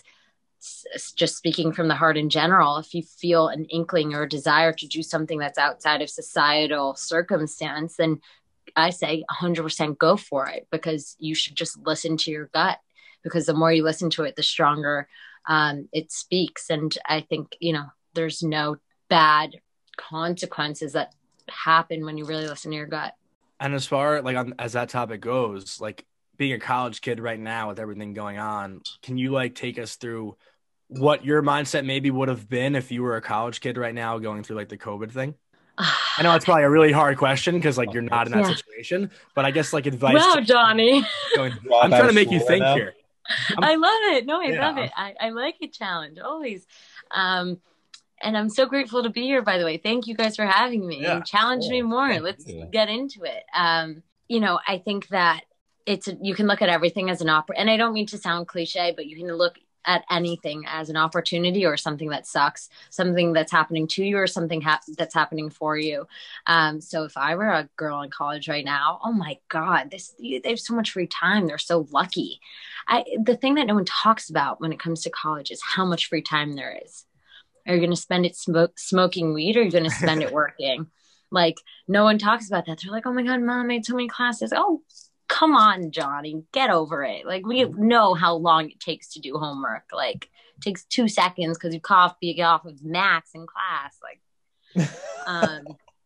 s- just speaking from the heart in general, if you feel an inkling or a desire to do something that's outside of societal circumstance, then I say one hundred percent go for it, because you should just listen to your gut, because the more you listen to it, the stronger um, it speaks. And I think, you know, there's no bad consequences that happen when you really listen to your gut. And as far like on, as that topic goes, like being a college kid right now with everything going on, can you like take us through what your mindset maybe would have been if you were a college kid right now going through like the COVID thing? I know it's probably a really hard question because like you're not in that Yeah. situation, but I guess like advice. Wow, to- Johnny. going, I'm trying to make you Right think now. here. I love it. No, I Yeah. love it. I, I like a challenge always. Um, and I'm so grateful to be here, by the way. Thank you guys for having me Yeah, and challenge cool. me more. Thank Let's you. get into it. Um, you know, I think that it's, you can look at everything as an opera, and I don't mean to sound cliche, but you can look at anything as an opportunity or something that sucks, something that's happening to you or something ha- that's happening for you. Um, so if I were a girl in college right now, oh my God, this, they have so much free time. They're so lucky. I, the thing that no one talks about when it comes to college is how much free time there is. Are you going to spend it smoke, smoking weed, or are you going to spend it working? Like, no one talks about that. They're like, oh my God, Mom, I made so many classes. Oh, come on, Johnny, get over it. Like, we know how long it takes to do homework. Like, it takes two seconds because you cough, you get off of max in class. Like, um,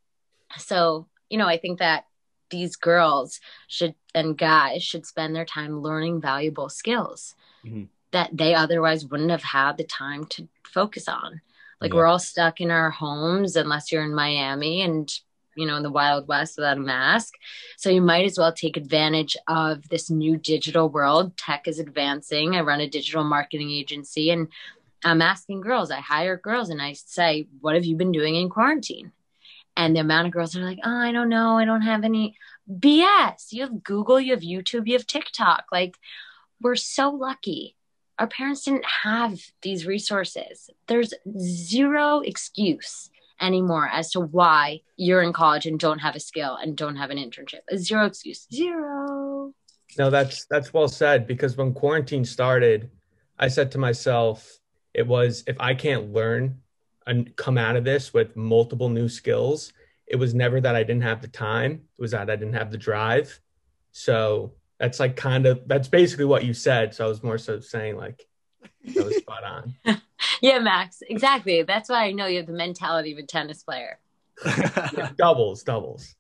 so, you know, I think that these girls should, and guys should spend their time learning valuable skills Mhm. that they otherwise wouldn't have had the time to focus on. Like, Yeah. we're all stuck in our homes unless you're in Miami and, you know, in the Wild West without a mask. So you might as well take advantage of this new digital world. Tech is advancing. I run a digital marketing agency, and I'm asking girls, I hire girls and I say, what have you been doing in quarantine? And the amount of girls are like, oh, I don't know. I don't have any. B S. You have Google, you have YouTube, you have TikTok. Like, we're so lucky. Our parents didn't have these resources. There's zero excuse anymore as to why you're in college and don't have a skill and don't have an internship. Zero excuse. Zero. No, that's that's well said, because when quarantine started, I said to myself, it was, if I can't learn and come out of this with multiple new skills, it was never that I didn't have the time. It was that I didn't have the drive. So that's like kind of, that's basically what you said. So I was more so saying like, that was spot on. Yeah, Max. Exactly. That's why I know you have the mentality of a tennis player. Yeah, doubles, doubles.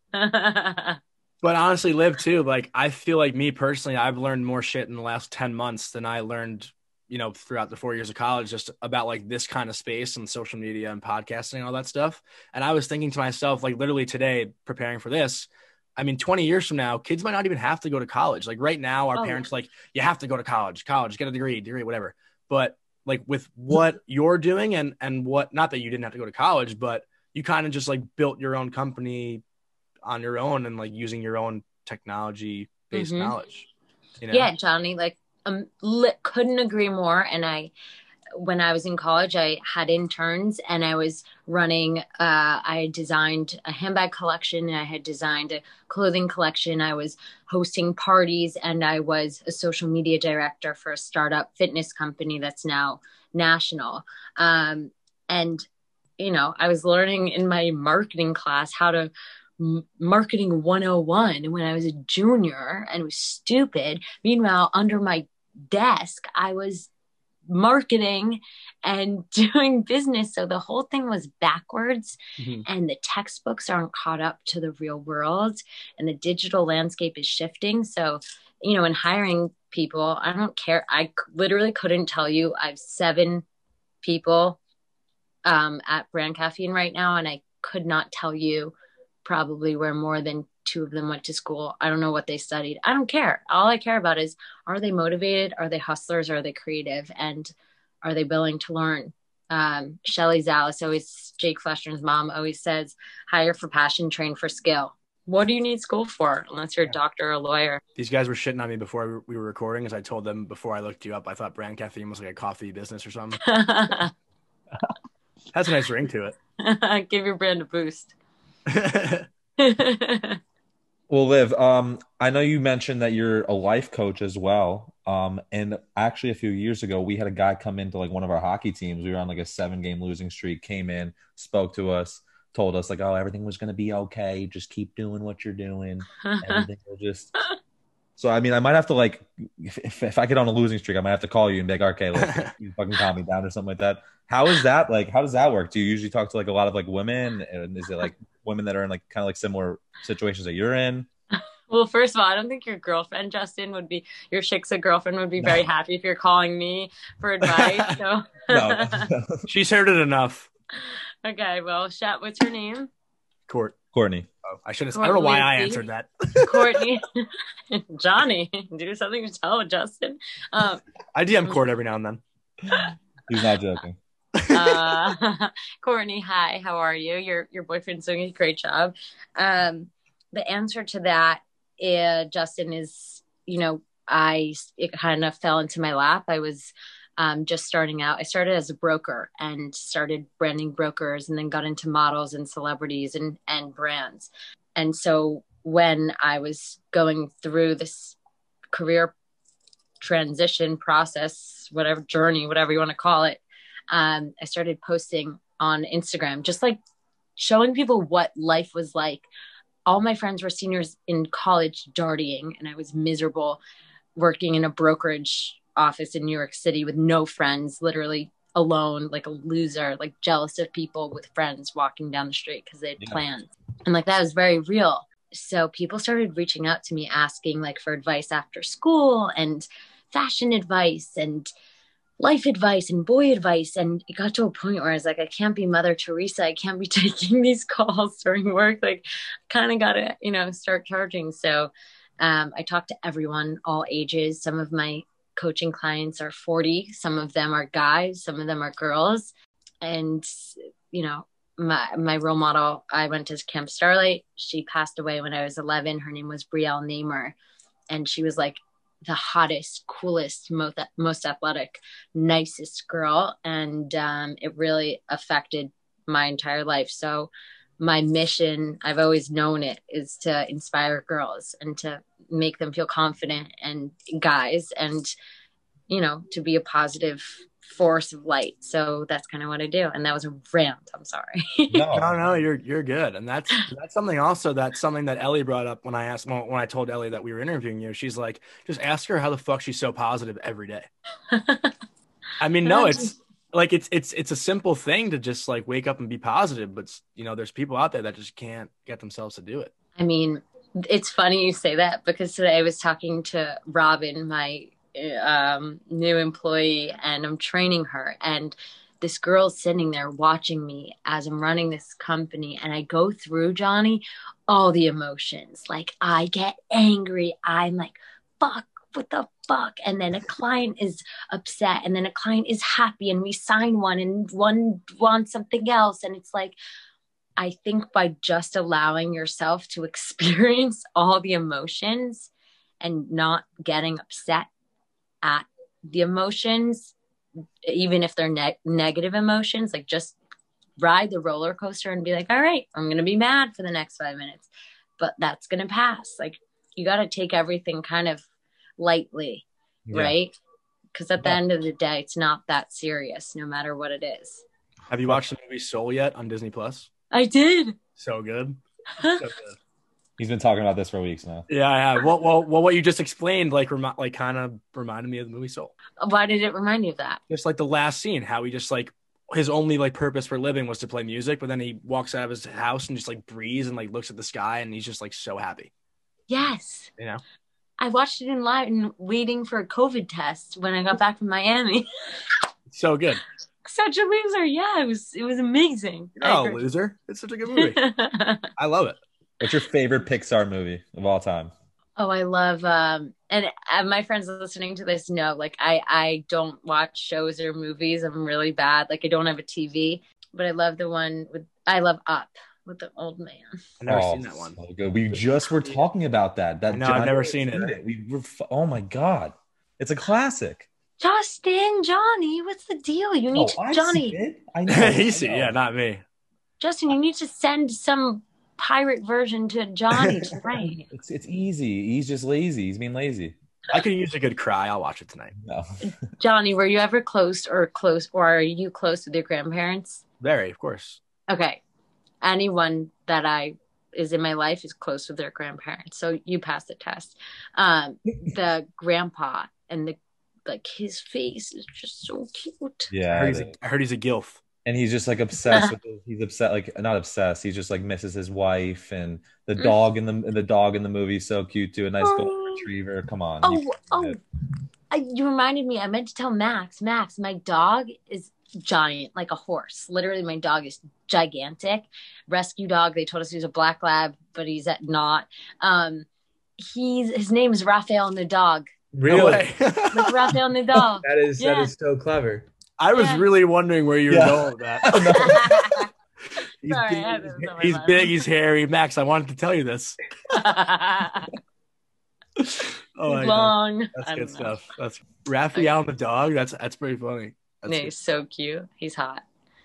But honestly, Liv too, like I feel like me personally, I've learned more shit in the last ten months than I learned, you know, throughout the four years of college, just about like this kind of space and social media and podcasting and all that stuff. And I was thinking to myself, like literally today, preparing for this, I mean, twenty years from now, kids might not even have to go to college. Like right now, our Oh. parents like, you have to go to college, college, get a degree, degree, whatever. But like with what you're doing and, and what, not that you didn't have to go to college, but you kind of just like built your own company on your own and like using your own technology based Mhm. knowledge. You know? Yeah, Johnny, like um, li- couldn't agree more. And I, when I was in college, I had interns and I was running, uh, I designed a handbag collection and I had designed a clothing collection. I was hosting parties and I was a social media director for a startup fitness company that's now national. Um, and, you know, I was learning in my marketing class how to m- marketing one oh one when I was a junior, and it was stupid. Meanwhile, under my desk, I was marketing and doing business. So the whole thing was backwards, Mhm. and the textbooks aren't caught up to the real world, and the digital landscape is shifting. So, you know, in hiring people, I don't care. I c- literally couldn't tell you. I have seven people um, at Brand Caffeine right now, and I could not tell you probably where more than two of them went to school. I don't know what they studied. I don't care. All I care about is, are they motivated? Are they hustlers? Are they creative? And are they willing to learn? Um, Shelly Zalis always, Jake Fleschner's mom always says, hire for passion, train for skill. What do you need school for unless you're a doctor or a lawyer? These guys were shitting on me before we were recording, as I told them before I looked you up. I thought Brand Caffeine was like a coffee business or something. Has a nice ring to Give your brand a boost. it. Well, Liv, um, I know you mentioned that you're a life coach as well. Um, and actually a few years ago, we had a guy come into like one of our hockey teams. We were on like a seven game losing streak, came in, spoke to us, told us like, oh, everything was going to be okay. Just keep doing what you're doing. Everything will just So I mean, I might have to like, if, if, if I get on a losing streak, I might have to call you and be like, okay, like, you fucking calm me down or something like that. How is that? Like, how does that work? Do you usually talk to like a lot of like women, and is it like women that are in like kind of like similar situations that you're in? Well, first of all, I don't think your girlfriend, Justin, would be your Shiksa girlfriend would be No. very happy if you're calling me for advice. So No. She's heard it enough. okay, well, Shat, what's her name? Court. Courtney. Oh, I should have. I don't know why I answered that. Courtney. Johnny, do something to tell Justin. Um, I D M Court every now and then. He's not joking. uh, Courtney, hi, how are you? Your your boyfriend's doing a great job. Um, the answer to that, uh, Justin, is, you know, I it kind of fell into my lap. I was um, just starting out. I started as a broker and started branding brokers, and then got into models and celebrities and and brands. And so when I was going through this career transition process, whatever journey, whatever you want to call it, um, I started posting on Instagram, just like showing people what life was like. All my friends were seniors in college darting, and I was miserable working in a brokerage office in New York City with no friends, literally alone, like a loser, like jealous of people with friends walking down the street because they had Yeah. plans. And like that was very real. So people started reaching out to me asking like for advice after school and fashion advice and life advice and boy advice. And it got to a point where I was like, I can't be Mother Teresa. I can't be taking these calls during work. Like kind of got to, you know, start charging. So um, I talked to everyone, all ages. Some of my coaching clients are forty. Some of them are guys. Some of them are girls. And, you know, my, my role model, I went to Camp Starlight. She passed away when I was eleven. Her name was Brielle Namer. And she was like the hottest, coolest, most, most athletic, nicest girl. And um, it really affected my entire life. So my mission, I've always known it, is to inspire girls and to make them feel confident, and guys, and, you know, to be a positive force of light. So that's kind of what I do. And that was a rant. I'm sorry. No, No, no, you're you're good, and that's that's something also that's something that Ellie brought up when I asked when, when I told Ellie that we were interviewing you. She's like, just ask her how the fuck she's so positive every day. I mean, no, it's like it's it's it's a simple thing to just like wake up and be positive, but you know, there's people out there that just can't get themselves to do it. I mean, it's funny you say that, because today I was talking to Robin, my um, new employee, and I'm training her, and this girl's sitting there watching me as I'm running this company, and I go through, Johnny, all the emotions. Like I get angry. I'm like, fuck, what the fuck? And then a client is upset, and then a client is happy, and we sign one, and one wants something else. And it's like, I think by just allowing yourself to experience all the emotions and not getting upset at the emotions, even if they're ne- negative emotions, like just ride the roller coaster and be like, all right, I'm going to be mad for the next five minutes, but that's going to pass. Like you got to take everything kind of lightly, Yeah. right? Because at the Yeah. end of the day, it's not that serious, no matter what it is. Have you watched the movie Soul yet on Disney Plus? I did. So good. So good. He's been talking about this for weeks now. Yeah, I have. Well, well, well, what you just explained, like, remi- like, kind of reminded me of the movie Soul. Why did it remind you of that? Just like the last scene, how he just like his only like purpose for living was to play music, but then he walks out of his house and just like breathes and like looks at the sky, and he's just like so happy. Yes. You know? I watched it in live and waiting for a COVID test when I got back from Miami. So good. Such a loser. Yeah, it was it was amazing. You're not a loser. It's such a good movie. I love it. What's your favorite Pixar movie of all time? Oh, I love um and uh, my friends listening to this know, like I I don't watch shows or movies. I'm really bad. Like I don't have a T V, but I love the one with I love Up with the old man. I've never Oh, seen that one. so good. We just were talking about that. That No, I've never seen it. We were. f- Oh my god, it's a classic. Justin, Johnny, what's the deal? You need Oh, to I Johnny. see it. I know. I Easy, know. yeah, not me. Justin, you need to send some pirate version to Johnny tonight. It's it's easy. He's just lazy. He's being lazy. I could use a good cry. I'll watch it tonight. No. Johnny, were you ever close or close or are you close with your grandparents? Very, of course. Okay. Anyone that I is in my life is close with their grandparents. So you pass the test. Um, the grandpa and the like his face is just so cute. I Yeah, heard he's a, I heard he's a gilf. and he's just like obsessed with it. He's upset, like not obsessed. He's just like misses his wife and the Mm. dog in the the dog in the movie is so cute too. A nice golden Oh. retriever. Come on. Oh, you can't oh, do it. I, you reminded me. I meant to tell Max. Max, my dog is giant, like a horse. Literally, my dog is gigantic. Rescue dog. They told us he was a black lab, but he's at not. Um, he's his name is Raphael and the dog. No Really? way. Like Raphael and the dog. That is that Yeah. is so clever. I was Yeah. really wondering where you were Yeah. going with that. He's, Sorry, big, I had this in my he's mind. big, he's hairy. Max, I wanted to tell you this. Oh, I know. Long. That's I good don't know. stuff. That's Raphael and the dog. That's that's pretty funny. That's No, good. he's so cute. He's hot.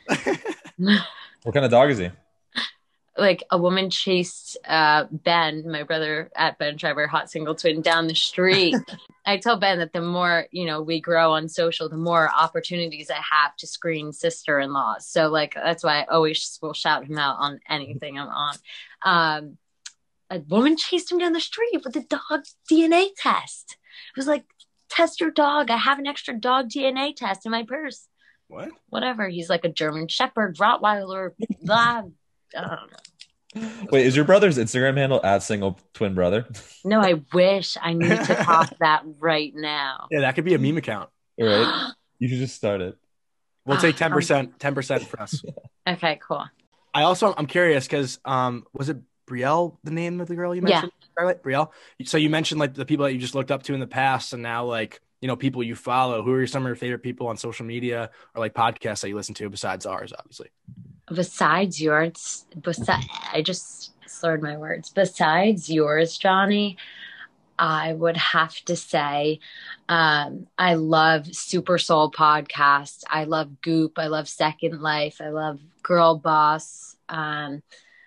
What kind of dog is he? Like a woman chased uh, Ben, my brother at Ben Trevor, hot single twin, down the street. I tell Ben that the more, you know, we grow on social, the more opportunities I have to screen sister-in-laws. So like, that's why I always will shout him out on anything I'm on. Um, a woman chased him down the street with a dog D N A test. It was like, test your dog. I have an extra dog D N A test in my purse. What? Whatever. He's like a German Shepherd, Rottweiler, blah. I don't know. Wait, is your brother's Instagram handle at single twin brother? No, I wish. I need to pop that right now. Yeah, that could be a meme account. Right? You should just start it. We'll Ah, take ten percent, ten percent for us. Okay, cool. I also I'm curious because um was it Brielle the name of the girl you Yeah. mentioned? Scarlett? Brielle. So you mentioned like the people that you just looked up to in the past, and now like you know people you follow. Who are some of your favorite people on social media or like podcasts that you listen to besides ours, obviously? Besides yours, besides, I just slurred my words. Besides yours, Johnny, I would have to say um, I love Super Soul Podcast. I love Goop. I love Second Life. I love Girl Boss. Um,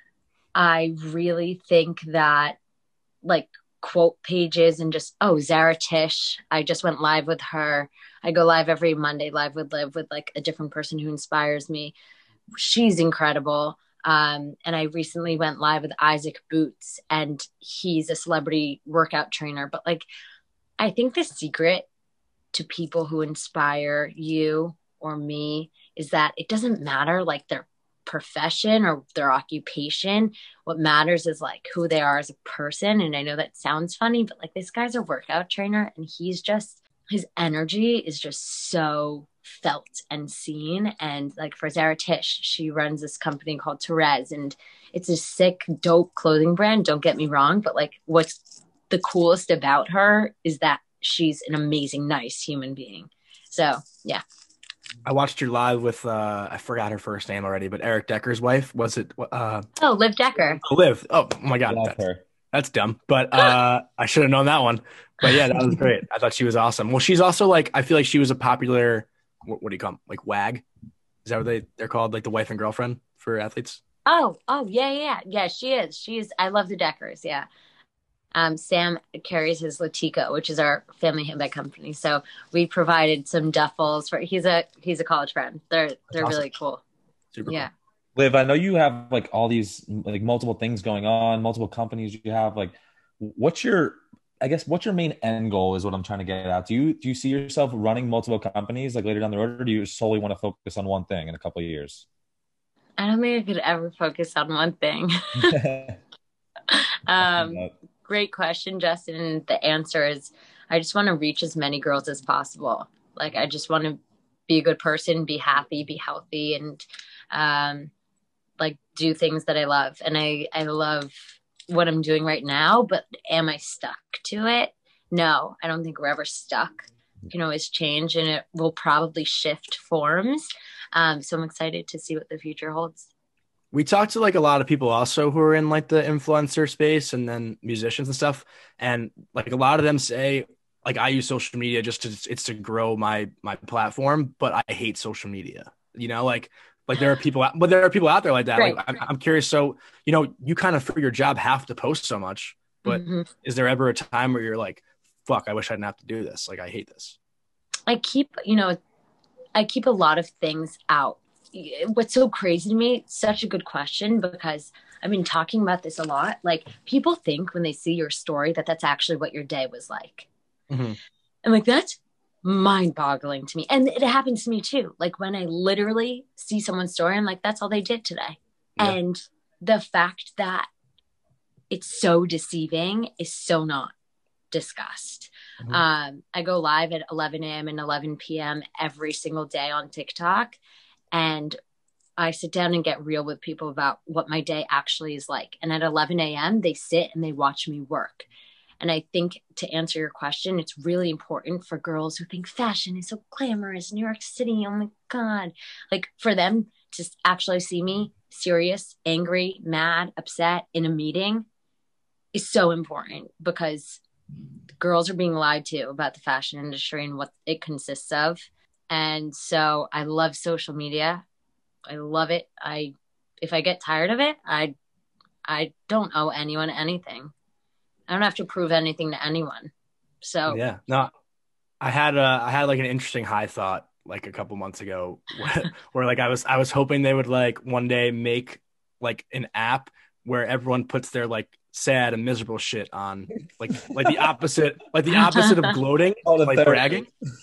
I really think that like quote pages and just, oh, Zara Tish. I just went live with her. I go live every Monday, live with Liv, with like a different person who inspires me. She's incredible. Um, and I recently went live with Isaac Boots, and he's a celebrity workout trainer. But like, I think the secret to people who inspire you or me is that it doesn't matter like their profession or their occupation. What matters is like who they are as a person. And I know that sounds funny, but like this guy's a workout trainer, and he's just, his energy is just so felt and seen. And like for Zara Tish, she runs this company called Therese, and it's a sick, dope clothing brand. Don't get me wrong, but like what's the coolest about her is that she's an amazing, nice human being. So yeah. I watched your live with uh I forgot her first name already, but Eric Decker's wife. Was it uh Oh, Liv Decker. Liv? Oh my god, Love that's, her. that's dumb. But uh I should have known that one. But yeah, that was great. I thought she was awesome. Well, she's also like I feel like she was a popular what, what do you call them? Like WAG? Is that what they they're called? Like the wife and girlfriend for athletes? Oh, oh yeah, yeah, yeah. She is. She is. I love the Deckers. Yeah. Um, Sam carries his Latico, which is our family handbag company. So we provided some duffels for. He's a he's a college friend. They're they're awesome. really cool. Super Yeah. Liv, I know you have like all these like multiple things going on, multiple companies you have. Like, what's your, I guess, what's your main end goal is what I'm trying to get at. Do you do you see yourself running multiple companies like later down the road, or do you solely want to focus on one thing in a couple of years? I don't think I could ever focus on one thing. um, great question, Justin. And the answer is I just want to reach as many girls as possible. Like, I just want to be a good person, be happy, be healthy, and um, like do things that I love. And I, I love what I'm doing right now, but am I stuck to it? No, I don't think we're ever stuck. You can always change, and it will probably shift forms. Um, so I'm excited to see what the future holds. We talked to like a lot of people also who are in like the influencer space and then musicians and stuff. And like a lot of them say, like, I use social media just to, it's to grow my, my platform, but I hate social media, you know, like, like there are people, out, but there are people out there like that. Right. Like, I'm, I'm curious. So, you know, you kind of for your job have to post so much, but Mhm. is there ever a time where you're like, fuck, I wish I didn't have to do this. Like, I hate this. I keep, you know, I keep a lot of things out. What's so crazy to me, such a good question, because I've been talking about this a lot. Like, people think when they see your story that that's actually what your day was like. Mm-hmm. And like, that's mind-boggling to me. And it happens to me too. Like, when I literally see someone's story, I'm like, that's all they did today. Yeah. And the fact that it's so deceiving is so not discussed. Mhm. Um, I go live at eleven a.m. and eleven p.m. every single day on TikTok. And I sit down and get real with people about what my day actually is like. And at eleven a.m., they sit and they watch me work. And I think, to answer your question, it's really important for girls who think fashion is so glamorous, New York City, oh my God. Like, for them to actually see me serious, angry, mad, upset in a meeting is so important, because girls are being lied to about the fashion industry and what it consists of. And so I love social media. I love it. I, if I get tired of it, I, I don't owe anyone anything. I don't have to prove anything to anyone. So Yeah, no, I had a, I had like an interesting high thought like a couple months ago where, where like I was, I was hoping they would like one day make like an app where everyone puts their like sad and miserable shit on, like, like the opposite, like the opposite of gloating, Oh, the like therapy. bragging.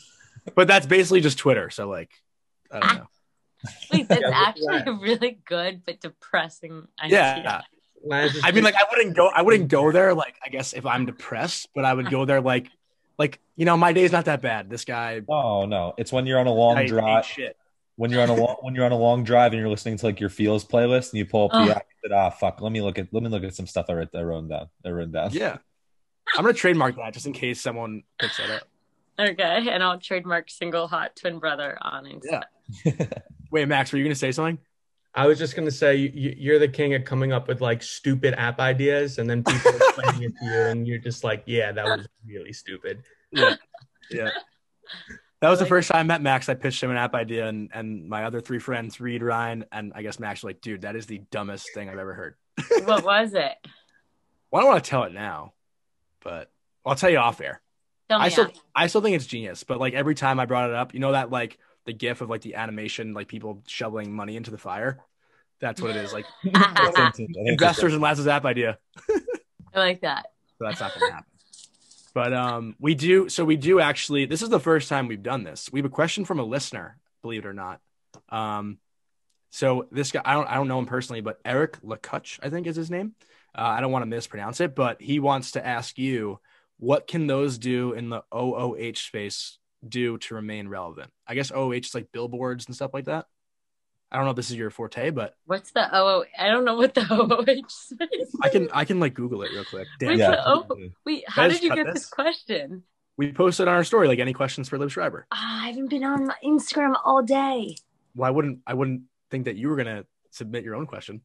But that's basically just Twitter. So like, I don't know. wait, that's Yeah, actually right. a really good but depressing idea. Yeah. Laz is I mean, just- like, I wouldn't go, I wouldn't go there, like, I guess if I'm depressed, but I would go there, like, like, you know, my day's not that bad. This guy, Oh no, it's when you're on a long I ate drive. shit. When you're on a long, when you're on a long drive and you're listening to like your feels playlist and you pull up the Oh. app, and ah, fuck. Let me look at let me look at some stuff I wrote, I wrote down. I wrote down. Yeah. I'm going to trademark that just in case someone picks that up. Okay. And I'll trademark single hot twin brother on Insta. Yeah. Wait, Max, were you going to say something? I was just gonna say you, you- you're the king of coming up with like stupid app ideas, and then people explaining it to you, and you're just like, yeah, that was really stupid. Yeah. Yeah. That was the first time I met Max. I pitched him an app idea, and, and my other three friends, Reed, Ryan, and I guess Max, were like, dude, that is the dumbest thing I've ever heard. What was it? Well, I don't want to tell it now, but I'll tell you off air. Tell me I still, after. I still think it's genius, but like every time I brought it up, you know that like the gif of like the animation, like people shoveling money into the fire. That's what it is. Like I think- I think it's investors in Laz's app idea. I like that. So that's not going to happen. But um, we do. So we do actually. This is the first time we've done this. We have a question from a listener, believe it or not. Um, so this guy, I don't, I don't know him personally, but Eric Lacuch, I think is his name. Uh, I don't want to mispronounce it, but he wants to ask you, what can those do in the O O H space do to remain relevant? I guess O O H is like billboards and stuff like that. I don't know if this is your forte, but What's the O O? I don't know what the O O H is. I can I can like Google it real quick. Damn. Wait, Yeah. the O- Wait, how Guys, did you cut get this. this question? We posted on our story like any questions for Liv Schreiber. Ah, I haven't been on my Instagram all day. Well, I wouldn't I wouldn't think that you were gonna submit your own question.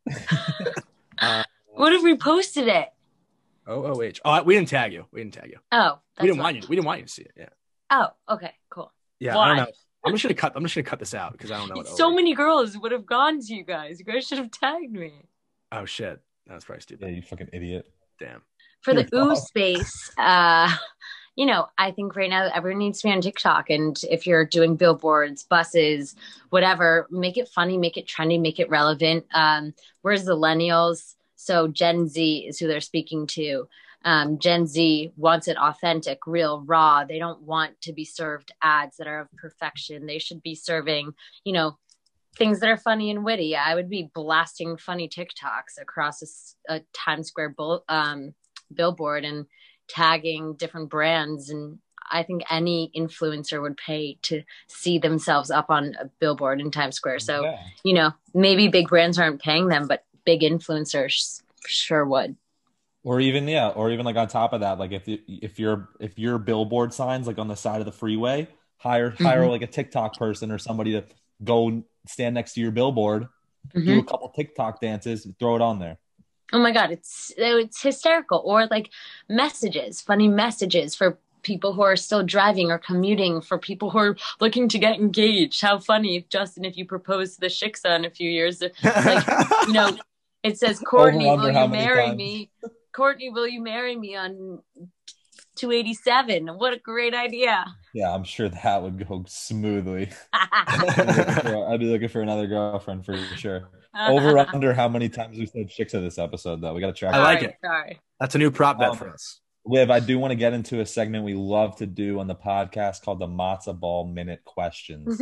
uh, What if we posted it? O O H. Oh, we didn't tag you. We didn't tag you. Oh, that's we didn't why. want you. We didn't want you to see it. Yeah. Oh, okay, cool. Yeah. I Why? don't know. I'm just gonna cut. I'm just gonna cut this out because I don't know. What So O O H many girls would have gone to you guys. You guys should have tagged me. Oh shit. That was probably Yeah, stupid. you fucking idiot. Damn. For the Wow. ooh space, uh, you know, I think right now everyone needs to be on TikTok. And if you're doing billboards, buses, whatever, make it funny, make it trendy, make it relevant. Um, where's the millennials? So Gen Z is who they're speaking to. Um, Gen Z wants it authentic, real, raw. They don't want to be served ads that are of perfection. They should be serving, you know, things that are funny and witty. I would be blasting funny TikToks across a, s- a Times Square bull, um, billboard and tagging different brands. And I think any influencer would pay to see themselves up on a billboard in Times Square. So, Yeah. you know, maybe big brands aren't paying them, but big influencers sure would. Or even yeah, or even like on top of that, like if you, if your if your billboard signs like on the side of the freeway, hire hire Mhm. like a TikTok person or somebody to go stand next to your billboard, Mhm. do a couple TikTok dances, throw it on there. Oh my God, it's it's hysterical. Or like messages, funny messages for people who are still driving or commuting, for people who are looking to get engaged. How funny, Justin, if you propose to the shiksa in a few years, like, you know, it says, Courtney, Over, under, will how you many marry times? me? Courtney, will you marry me on two eighty-seven. What a great idea. Yeah, I'm sure that would go smoothly. I'd be looking for, I'd be looking for another girlfriend for sure. Over under how many times we said chicks in this episode, though. We got to track. I like Sorry, it. Sorry. That's a new prop bet Um, for us. Liv, I do want to get into a segment we love to do on the podcast called the Matzo Ball Minute Questions.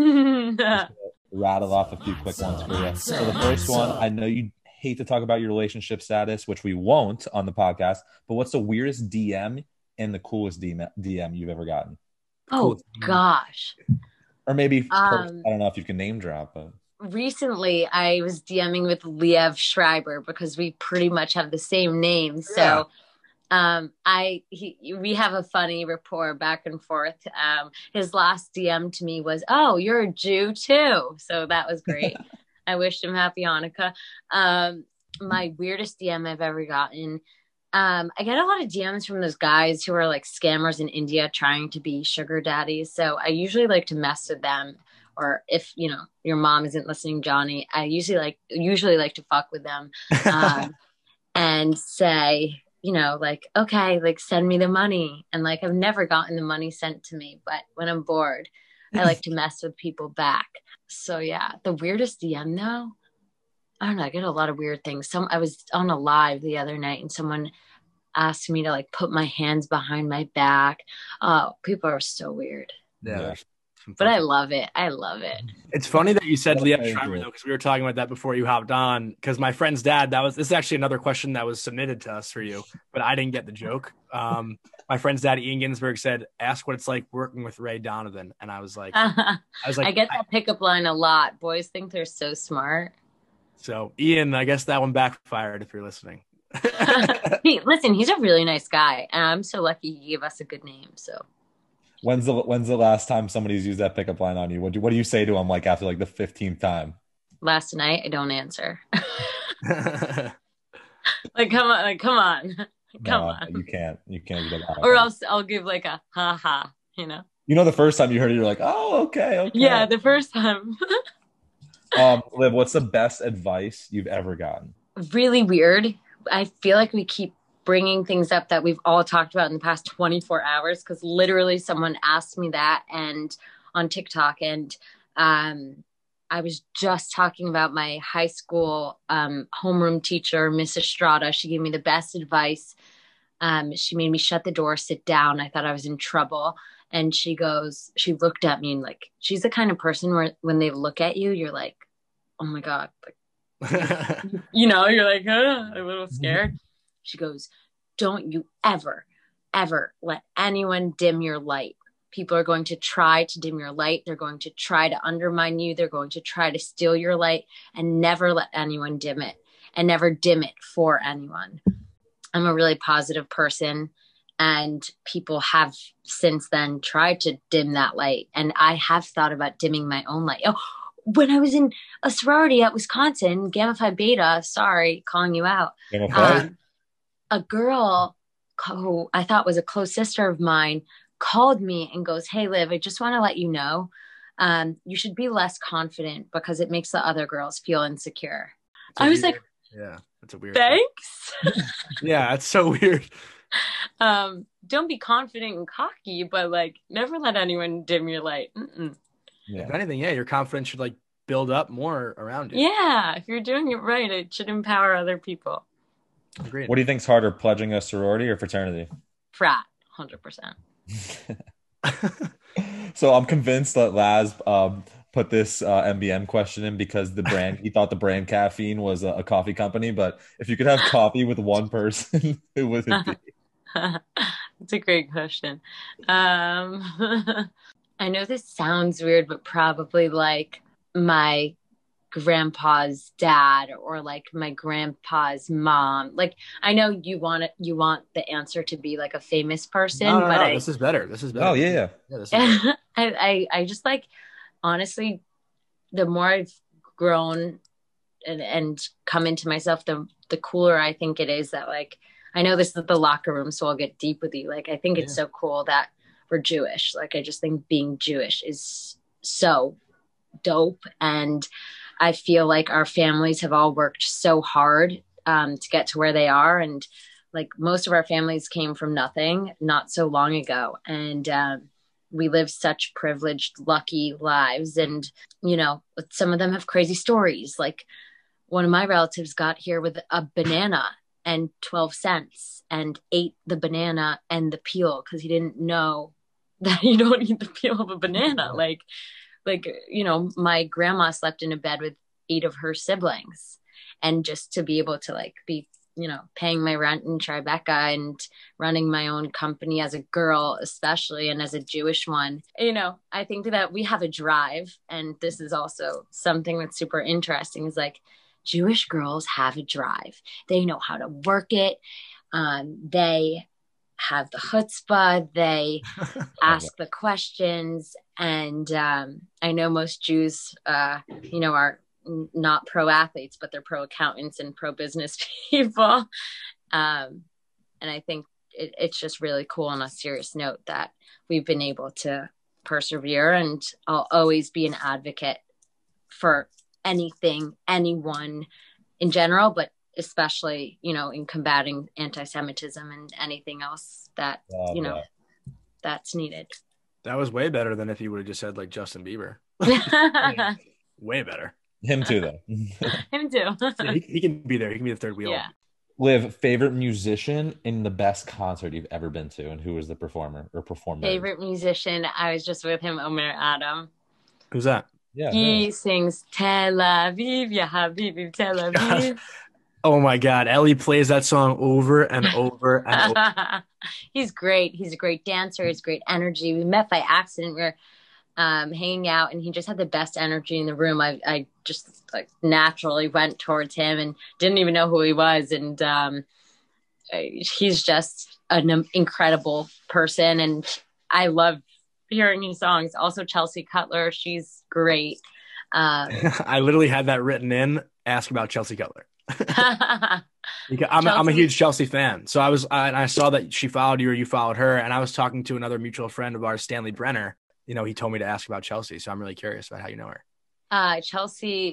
Rattle off a few quick ones for you. So the first one, I know you hate to talk about your relationship status, which we won't on the podcast, but what's the weirdest D M and the coolest D M you've ever gotten? Oh, gosh. Or maybe, Um, I don't know if you can name drop, but Recently, I was DMing with Liev Schreiber because we pretty much have the same name. So um, I he, we have a funny rapport back and forth. Um, his last D M to me was, "Oh, you're a Jew too." So that was great. I wished him happy Hanukkah. Um, my weirdest D M I've ever gotten. Um, I get a lot of D Ms from those guys who are like scammers in India trying to be sugar daddies. So I usually like to mess with them. Or if, you know, your mom isn't listening, Johnny, I usually like usually like to fuck with them um, and say, you know, like, okay, like send me the money. And like, I've never gotten the money sent to me, but when I'm bored, I like to mess with people back. So yeah, the weirdest D M though, I don't know, I get a lot of weird things. Some I was on a live the other night and someone asked me to like put my hands behind my back. Oh, people are so weird. Yeah. Yeah. But I love it. I love it. It's funny that you said That's Liev very Schreiber cool. though, because we were talking about that before you hopped on. Because my friend's dad, that was this is actually another question that was submitted to us for you, but I didn't get the joke. Um, my friend's dad, Ian Ginsberg, said, "Ask what it's like working with Ray Donovan," and I was like, I was like, I get that pickup line a lot. Boys think they're so smart. so Ian, I guess that one backfired if you're listening. He, listen, he's a really nice guy, and I'm so lucky he gave us a good name. So when's the when's the last time somebody's used that pickup line on you? What do, what do you say to them like after like the fifteenth time? last night, I don't answer. Like, come on, like, come on, come No, on. you can't. You can't do that. Or else I'll give like a ha ha, you know? You know, the first time you heard it, you're like, oh, okay, okay. Yeah, the first time. Um, Liv, what's the best advice you've ever gotten? Really weird. I feel like we keep bringing things up that we've all talked about in the past twenty-four hours because literally someone asked me that and on TikTok, and um, I was just talking about my high school um, homeroom teacher, Miss Estrada. She gave me the best advice. Um, she made me shut the door, sit down. I thought I was in trouble. And she goes, she looked at me and like, she's the kind of person where when they look at you, you're like, oh my God. Like, you know, you're like, uh, a little scared. She goes, don't you ever, ever let anyone dim your light. People are going to try to dim your light. They're going to try to undermine you. They're going to try to steal your light, and never let anyone dim it, and never dim it for anyone. I'm a really positive person, and people have since then tried to dim that light. And I have thought about dimming my own light. Oh, when I was in a sorority at Wisconsin, Gamma Phi Beta, sorry, calling you out. Um, a girl who I thought was a close sister of mine called me and goes, hey, Liv, I just want to let you know, um, you should be less confident because it makes the other girls feel insecure. I was weird, like, yeah, that's a weird thanks. Yeah, it's so weird. um, don't be confident and cocky, but like never let anyone dim your light. Mm-mm. Yeah. If anything, yeah, your confidence should like build up more around you. Yeah, if you're doing it right, it should empower other people. Agreed. What do you think's harder, pledging a sorority or fraternity? Frat, one hundred percent. So I'm convinced that Laz um, put this uh, M B M question in because the brand he thought the brand Caffeine was a, a coffee company. But if you could have coffee with one person, who would it be? That's a great question. Um, I know this sounds weird, but probably like my grandpa's dad or like my grandpa's mom. Like I know you want it, you want the answer to be like a famous person, No, no, but no, I, this is better. This is better. Oh yeah, yeah. Yeah, this is better. I, I, I just like, honestly, the more I've grown and, and come into myself, the the cooler I think it is that like, I know this is the locker room, so I'll get deep with you. Like, I think it's Yeah. so cool that we're Jewish. Like, I just think being Jewish is so dope. And I feel like our families have all worked so hard um, to get to where they are. And like most of our families came from nothing not so long ago. And um, we live such privileged, lucky lives. And, you know, some of them have crazy stories. Like one of my relatives got here with a banana and twelve cents and ate the banana and the peel because he didn't know that you don't eat the peel of a banana. Like, like, you know, my grandma slept in a bed with eight of her siblings. And just to be able to like be, you know, paying my rent in Tribeca and running my own company as a girl, especially, and as a Jewish one, you know, I think that we have a drive. And this is also something that's super interesting is like Jewish girls have a drive. They know how to work it. Um, they have the chutzpah. They ask the questions. And um, I know most Jews, uh, you know, are not pro athletes, but they're pro accountants and pro business people. Um, and I think it, it's just really cool on a serious note that we've been able to persevere, and I'll always be an advocate for anything, anyone in general, but especially, you know, in combating anti-Semitism and anything else that, Love you know, that. that's needed. That was way better than if you would have just said like Justin Bieber. Way better. Him too, though. Him too. Yeah, he, he can be there. He can be the third wheel. Yeah. Liv, favorite musician in the best concert you've ever been to, and who was the performer or performer? Favorite musician. I was just with him, Omer Adam. Who's that? Yeah. He yeah. sings Tel Aviv, Ya Habibi, Tel Aviv. Oh my God. Ellie plays that song over and over and over. He's great. He's a great dancer. He's great energy. We met by accident. We were um, hanging out, and he just had the best energy in the room. I, I just like naturally went towards him and didn't even know who he was. And um, he's just an incredible person. And I love hearing his songs. Also, Chelsea Cutler. She's great. Um, I literally had that written in. Ask about Chelsea Cutler. I'm, Chelsea. A, I'm a huge Chelsea fan. So I was, I, and I saw that she followed you or you followed her. And I was talking to another mutual friend of ours, Stanley Brenner. You know, he told me to ask about Chelsea. So I'm really curious about how you know her. Uh, Chelsea,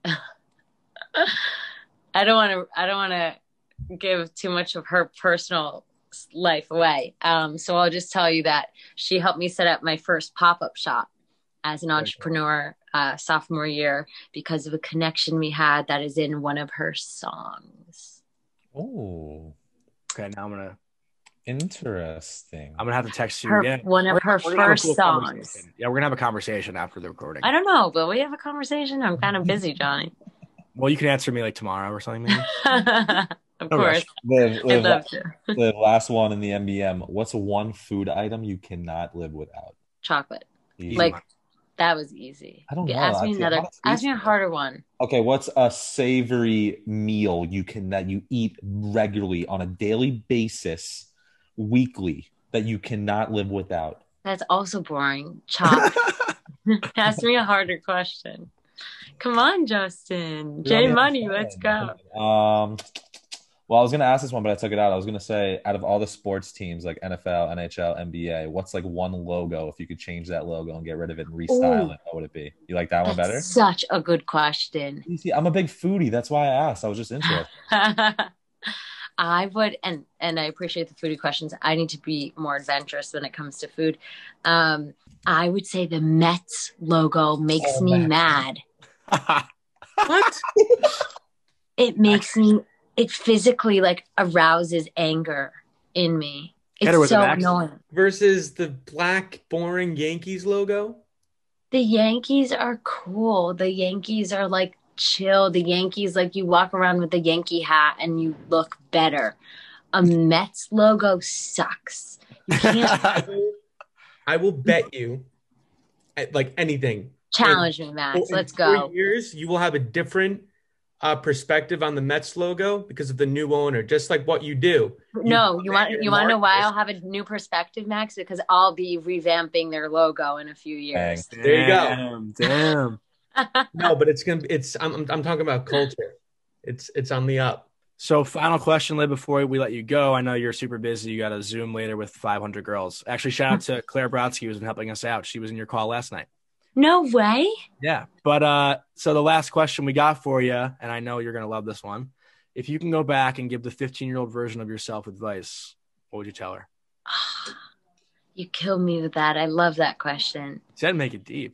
I don't want to, I don't want to give too much of her personal life away. Um, so I'll just tell you that she helped me set up my first pop-up shop as an entrepreneur uh, sophomore year because of a connection we had that is in one of her songs. Oh, Okay, now I'm gonna interesting. I'm gonna have to text you Her, again. one of her We're gonna have a first cool songs. conversation. Yeah, we're gonna have a conversation after the recording. I don't know, but we have a conversation. I'm kind of busy, Johnny. Well, you can answer me like tomorrow or something. Maybe. Of No course, rush. Liv, I'd Liv, love to. Liv, last one in the M B M. What's one food item you cannot live without? Chocolate. Easy. Like that was easy. I don't Yeah, know. Ask me I feel- another. that's Ask me a easy. harder one. Okay, what's a savory meal you can that you eat regularly on a daily basis, weekly, that you cannot live without? That's also boring. Chocolate. Ask me a harder question. Come on, Justin. J Money, let's go. Um, well, I was gonna ask this one, but I took it out. I was gonna say, out of all the sports teams like N F L, N H L, N B A, what's like one logo? If you could change that logo and get rid of it and restyle Ooh. it, what would it be? You like that one That's better? such a good question. You see, I'm a big foodie. That's why I asked. I was just interested. I would, and and I appreciate the foodie questions. I need to be more adventurous when it comes to food. Um, I would say the Mets logo makes Oh, me Mets. mad. What? It makes me. It physically like arouses anger in me. Hit her It's with so an accent. annoying. Versus the black, boring Yankees logo? The Yankees are cool. The Yankees are like chill. The Yankees, like you walk around with a Yankee hat and you look better. A Mets logo sucks. You can't I will bet you, at, like anything. challenge me, Max. in Let's four go. years, you will have a different uh, perspective on the Mets logo because of the new owner, just like what you do. No, you want your you want to know why markers. I'll have a new perspective, Max? Because I'll be revamping their logo in a few years. There you go. Damn, damn. No, but it's gonna. It's. I'm. I'm I'm talking about culture. It's. It's on the up. So, final question, Liv, before we let you go. I know you're super busy. You got a Zoom later with five hundred girls. Actually, shout out to Claire Brodsky, who's been helping us out. She was in your call last night. No way. Yeah. But uh, so the last question we got for you, and I know you're going to love this one. if you can go back and give the fifteen-year-old version of yourself advice, what would you tell her? You killed me with that. I love that question. Said make it deep.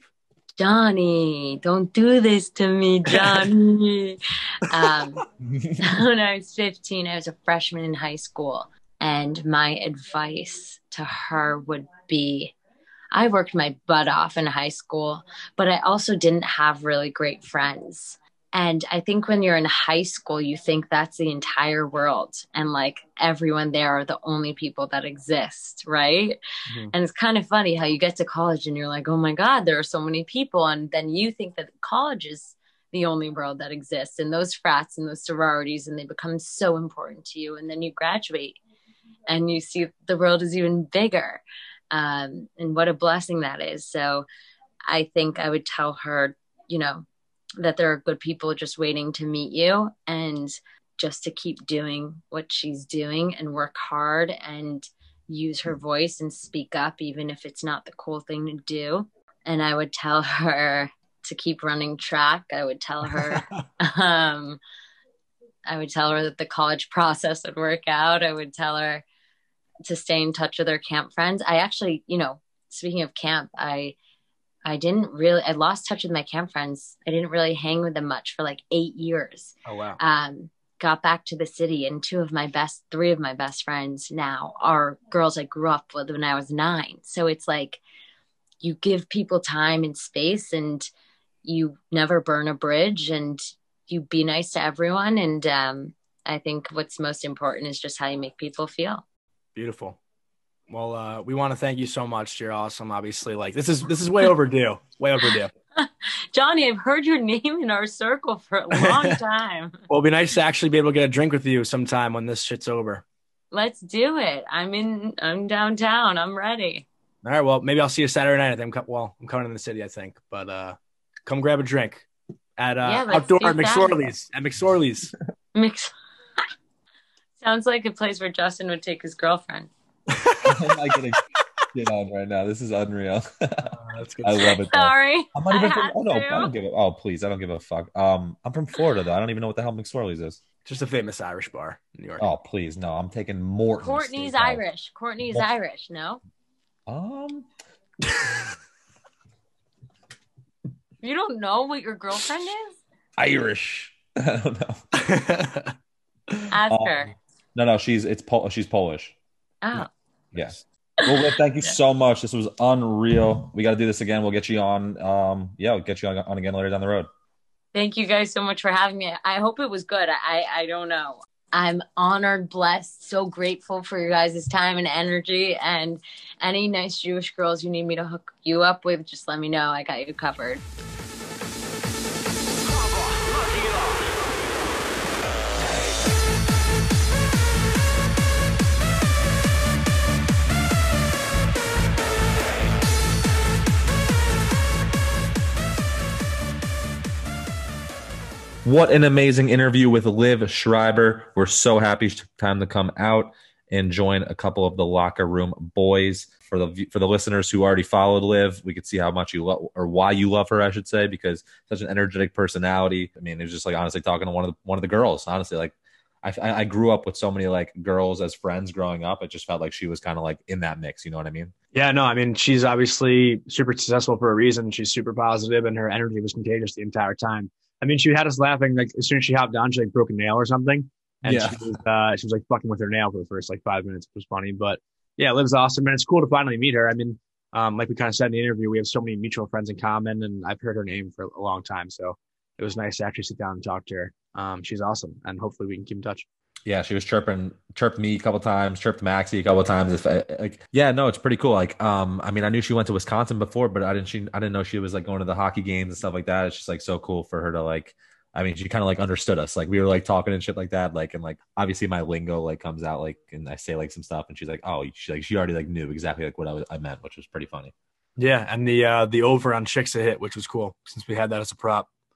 Johnny, don't do this to me, Johnny. um, when I was fifteen, I was a freshman in high school. And my advice to her would be, I worked my butt off in high school, but I also didn't have really great friends. And I think when you're in high school, you think that's the entire world. And like everyone there are the only people that exist, right? Mm-hmm. And it's kind of funny how you get to college and you're like, oh my God, there are so many people. And then you think that college is the only world that exists, and those frats and those sororities, and they become so important to you. And then you graduate and you see the world is even bigger. Um, and what a blessing that is. So I think I would tell her, you know, that there are good people just waiting to meet you, and just to keep doing what she's doing and work hard and use her voice and speak up, even if it's not the cool thing to do. And I would tell her to keep running track. I would tell her, um, I would tell her that the college process would work out. I would tell her to stay in touch with her camp friends. I actually, you know, speaking of camp, I, I didn't really, I lost touch with my camp friends. I didn't really hang with them much for like eight years. Oh, wow. Um, got back to the city, and two of my best, three of my best friends now are girls I grew up with when I was nine. So it's like, you give people time and space, and you never burn a bridge, and you be nice to everyone. And um, I think what's most important is just how you make people feel. Beautiful. Well, uh, we want to thank you so much. You're awesome. Obviously, like this is this is way overdue. Way overdue. Johnny, I've heard your name in our circle for a long time. Well, it'll be nice to actually be able to get a drink with you sometime when this shit's over. Let's do it. I'm in. I'm downtown. I'm ready. All right. Well, maybe I'll see you Saturday night. I think. I'm co- well, I'm coming in the city, I think. But uh, come grab a drink at uh, Yeah, outdoor do at that. McSorley's. At McSorley's. Mix. Sounds like a place where Justin would take his girlfriend. I'm not getting shit on right now. This is unreal. Uh, that's good. I love it. Though. Sorry. I'm not even I from, had oh no, to. I don't give a oh please, I don't give a fuck. Um, I'm from Florida though. I don't even know what the hell McSorley's is. Just a famous Irish bar in New York. Oh please, no. I'm taking Morton's. Courtney's Steakhouse. Irish. Courtney's Well- Irish. No, Um, you don't know what your girlfriend is. Irish. I don't know. Ask Um, her. No, no, she's it's Pol- she's Polish. Oh, Yes. Well, Whip, thank you so much. This was unreal. We got to do this again. We'll get you on. Um, yeah, we'll get you on, on again later down the road. thank you guys so much for having me. I hope it was good. I I don't know. I'm honored, blessed, so grateful for your guys' time and energy. And any nice Jewish girls you need me to hook you up with, just let me know. I got you covered. What an amazing interview with Liv Schreiber. We're so happy she took time to come out and join a couple of the locker room boys. For the for the listeners who already followed Liv, we could see how much you love, or why you love her, I should say, because such an energetic personality. I mean, it was just like honestly talking to one of the one of the girls. Honestly, like I I grew up with so many like girls as friends growing up. It just felt like she was kind of like in that mix. You know what I mean? Yeah, no, I mean, she's obviously super successful for a reason. She's super positive, and her energy was contagious the entire time. I mean, she had us laughing like as soon as she hopped on, she like broke a nail or something, and Yeah. she was uh, she was like fucking with her nail for the first like five minutes. It was funny, but yeah, Liv's awesome, and it's cool to finally meet her. I mean, um, like we kind of said in the interview, we have so many mutual friends in common, and I've heard her name for a long time, so it was nice to actually sit down and talk to her. Um, she's awesome, and hopefully we can keep in touch. Yeah, she was chirping, chirped me a couple times, chirped Maxie a couple times. If I, like, yeah, no, it's pretty cool. Like, um, I mean, I knew she went to Wisconsin before, but I didn't. She, I didn't know she was like going to the hockey games and stuff like that. It's just like so cool for her to like. I mean, she kind of like understood us. Like we were like talking and shit like that. Like, and like obviously my lingo like comes out like, and I say like some stuff, and she's like, oh, she like she already like knew exactly like what I was I meant, which was pretty funny. Yeah, and the uh, the over on Chicks a Hit, which was cool since we had that as a prop.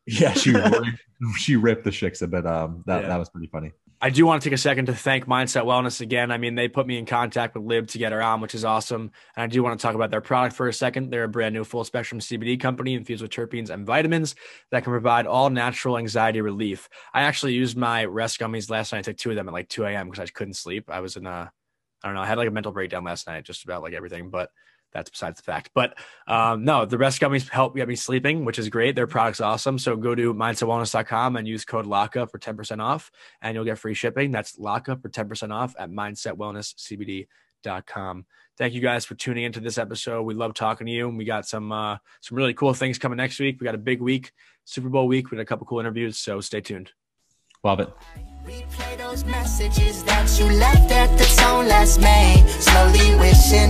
Yeah, she ripped, she ripped the chicks a bit. Um, that Yeah. that was pretty funny. I do want to take a second to thank Mindset Wellness again. I mean, they put me in contact with Lib to get her on, which is awesome. And I do want to talk about their product for a second. They're a brand new full spectrum C B D company infused with terpenes and vitamins that can provide all natural anxiety relief. I actually used my rest gummies last night. I took two of them at like two a.m. because I couldn't sleep. I was in a, I don't know, I had like a mental breakdown last night just about like everything, but that's besides the fact. But um, no, the rest gummies help get me sleeping, which is great. Their product's awesome. So go to mindset wellness dot com and use code LOCKUP for ten percent off, and you'll get free shipping. That's LOCKUP for ten percent off at mindset wellness c b d dot com. Thank you guys for tuning into this episode. We love talking to you. And we got some uh, some really cool things coming next week. We got a big week, Super Bowl week. We got a couple cool interviews. So stay tuned. Love it. Replay those messages that you left at the tone last May. Slowly wishing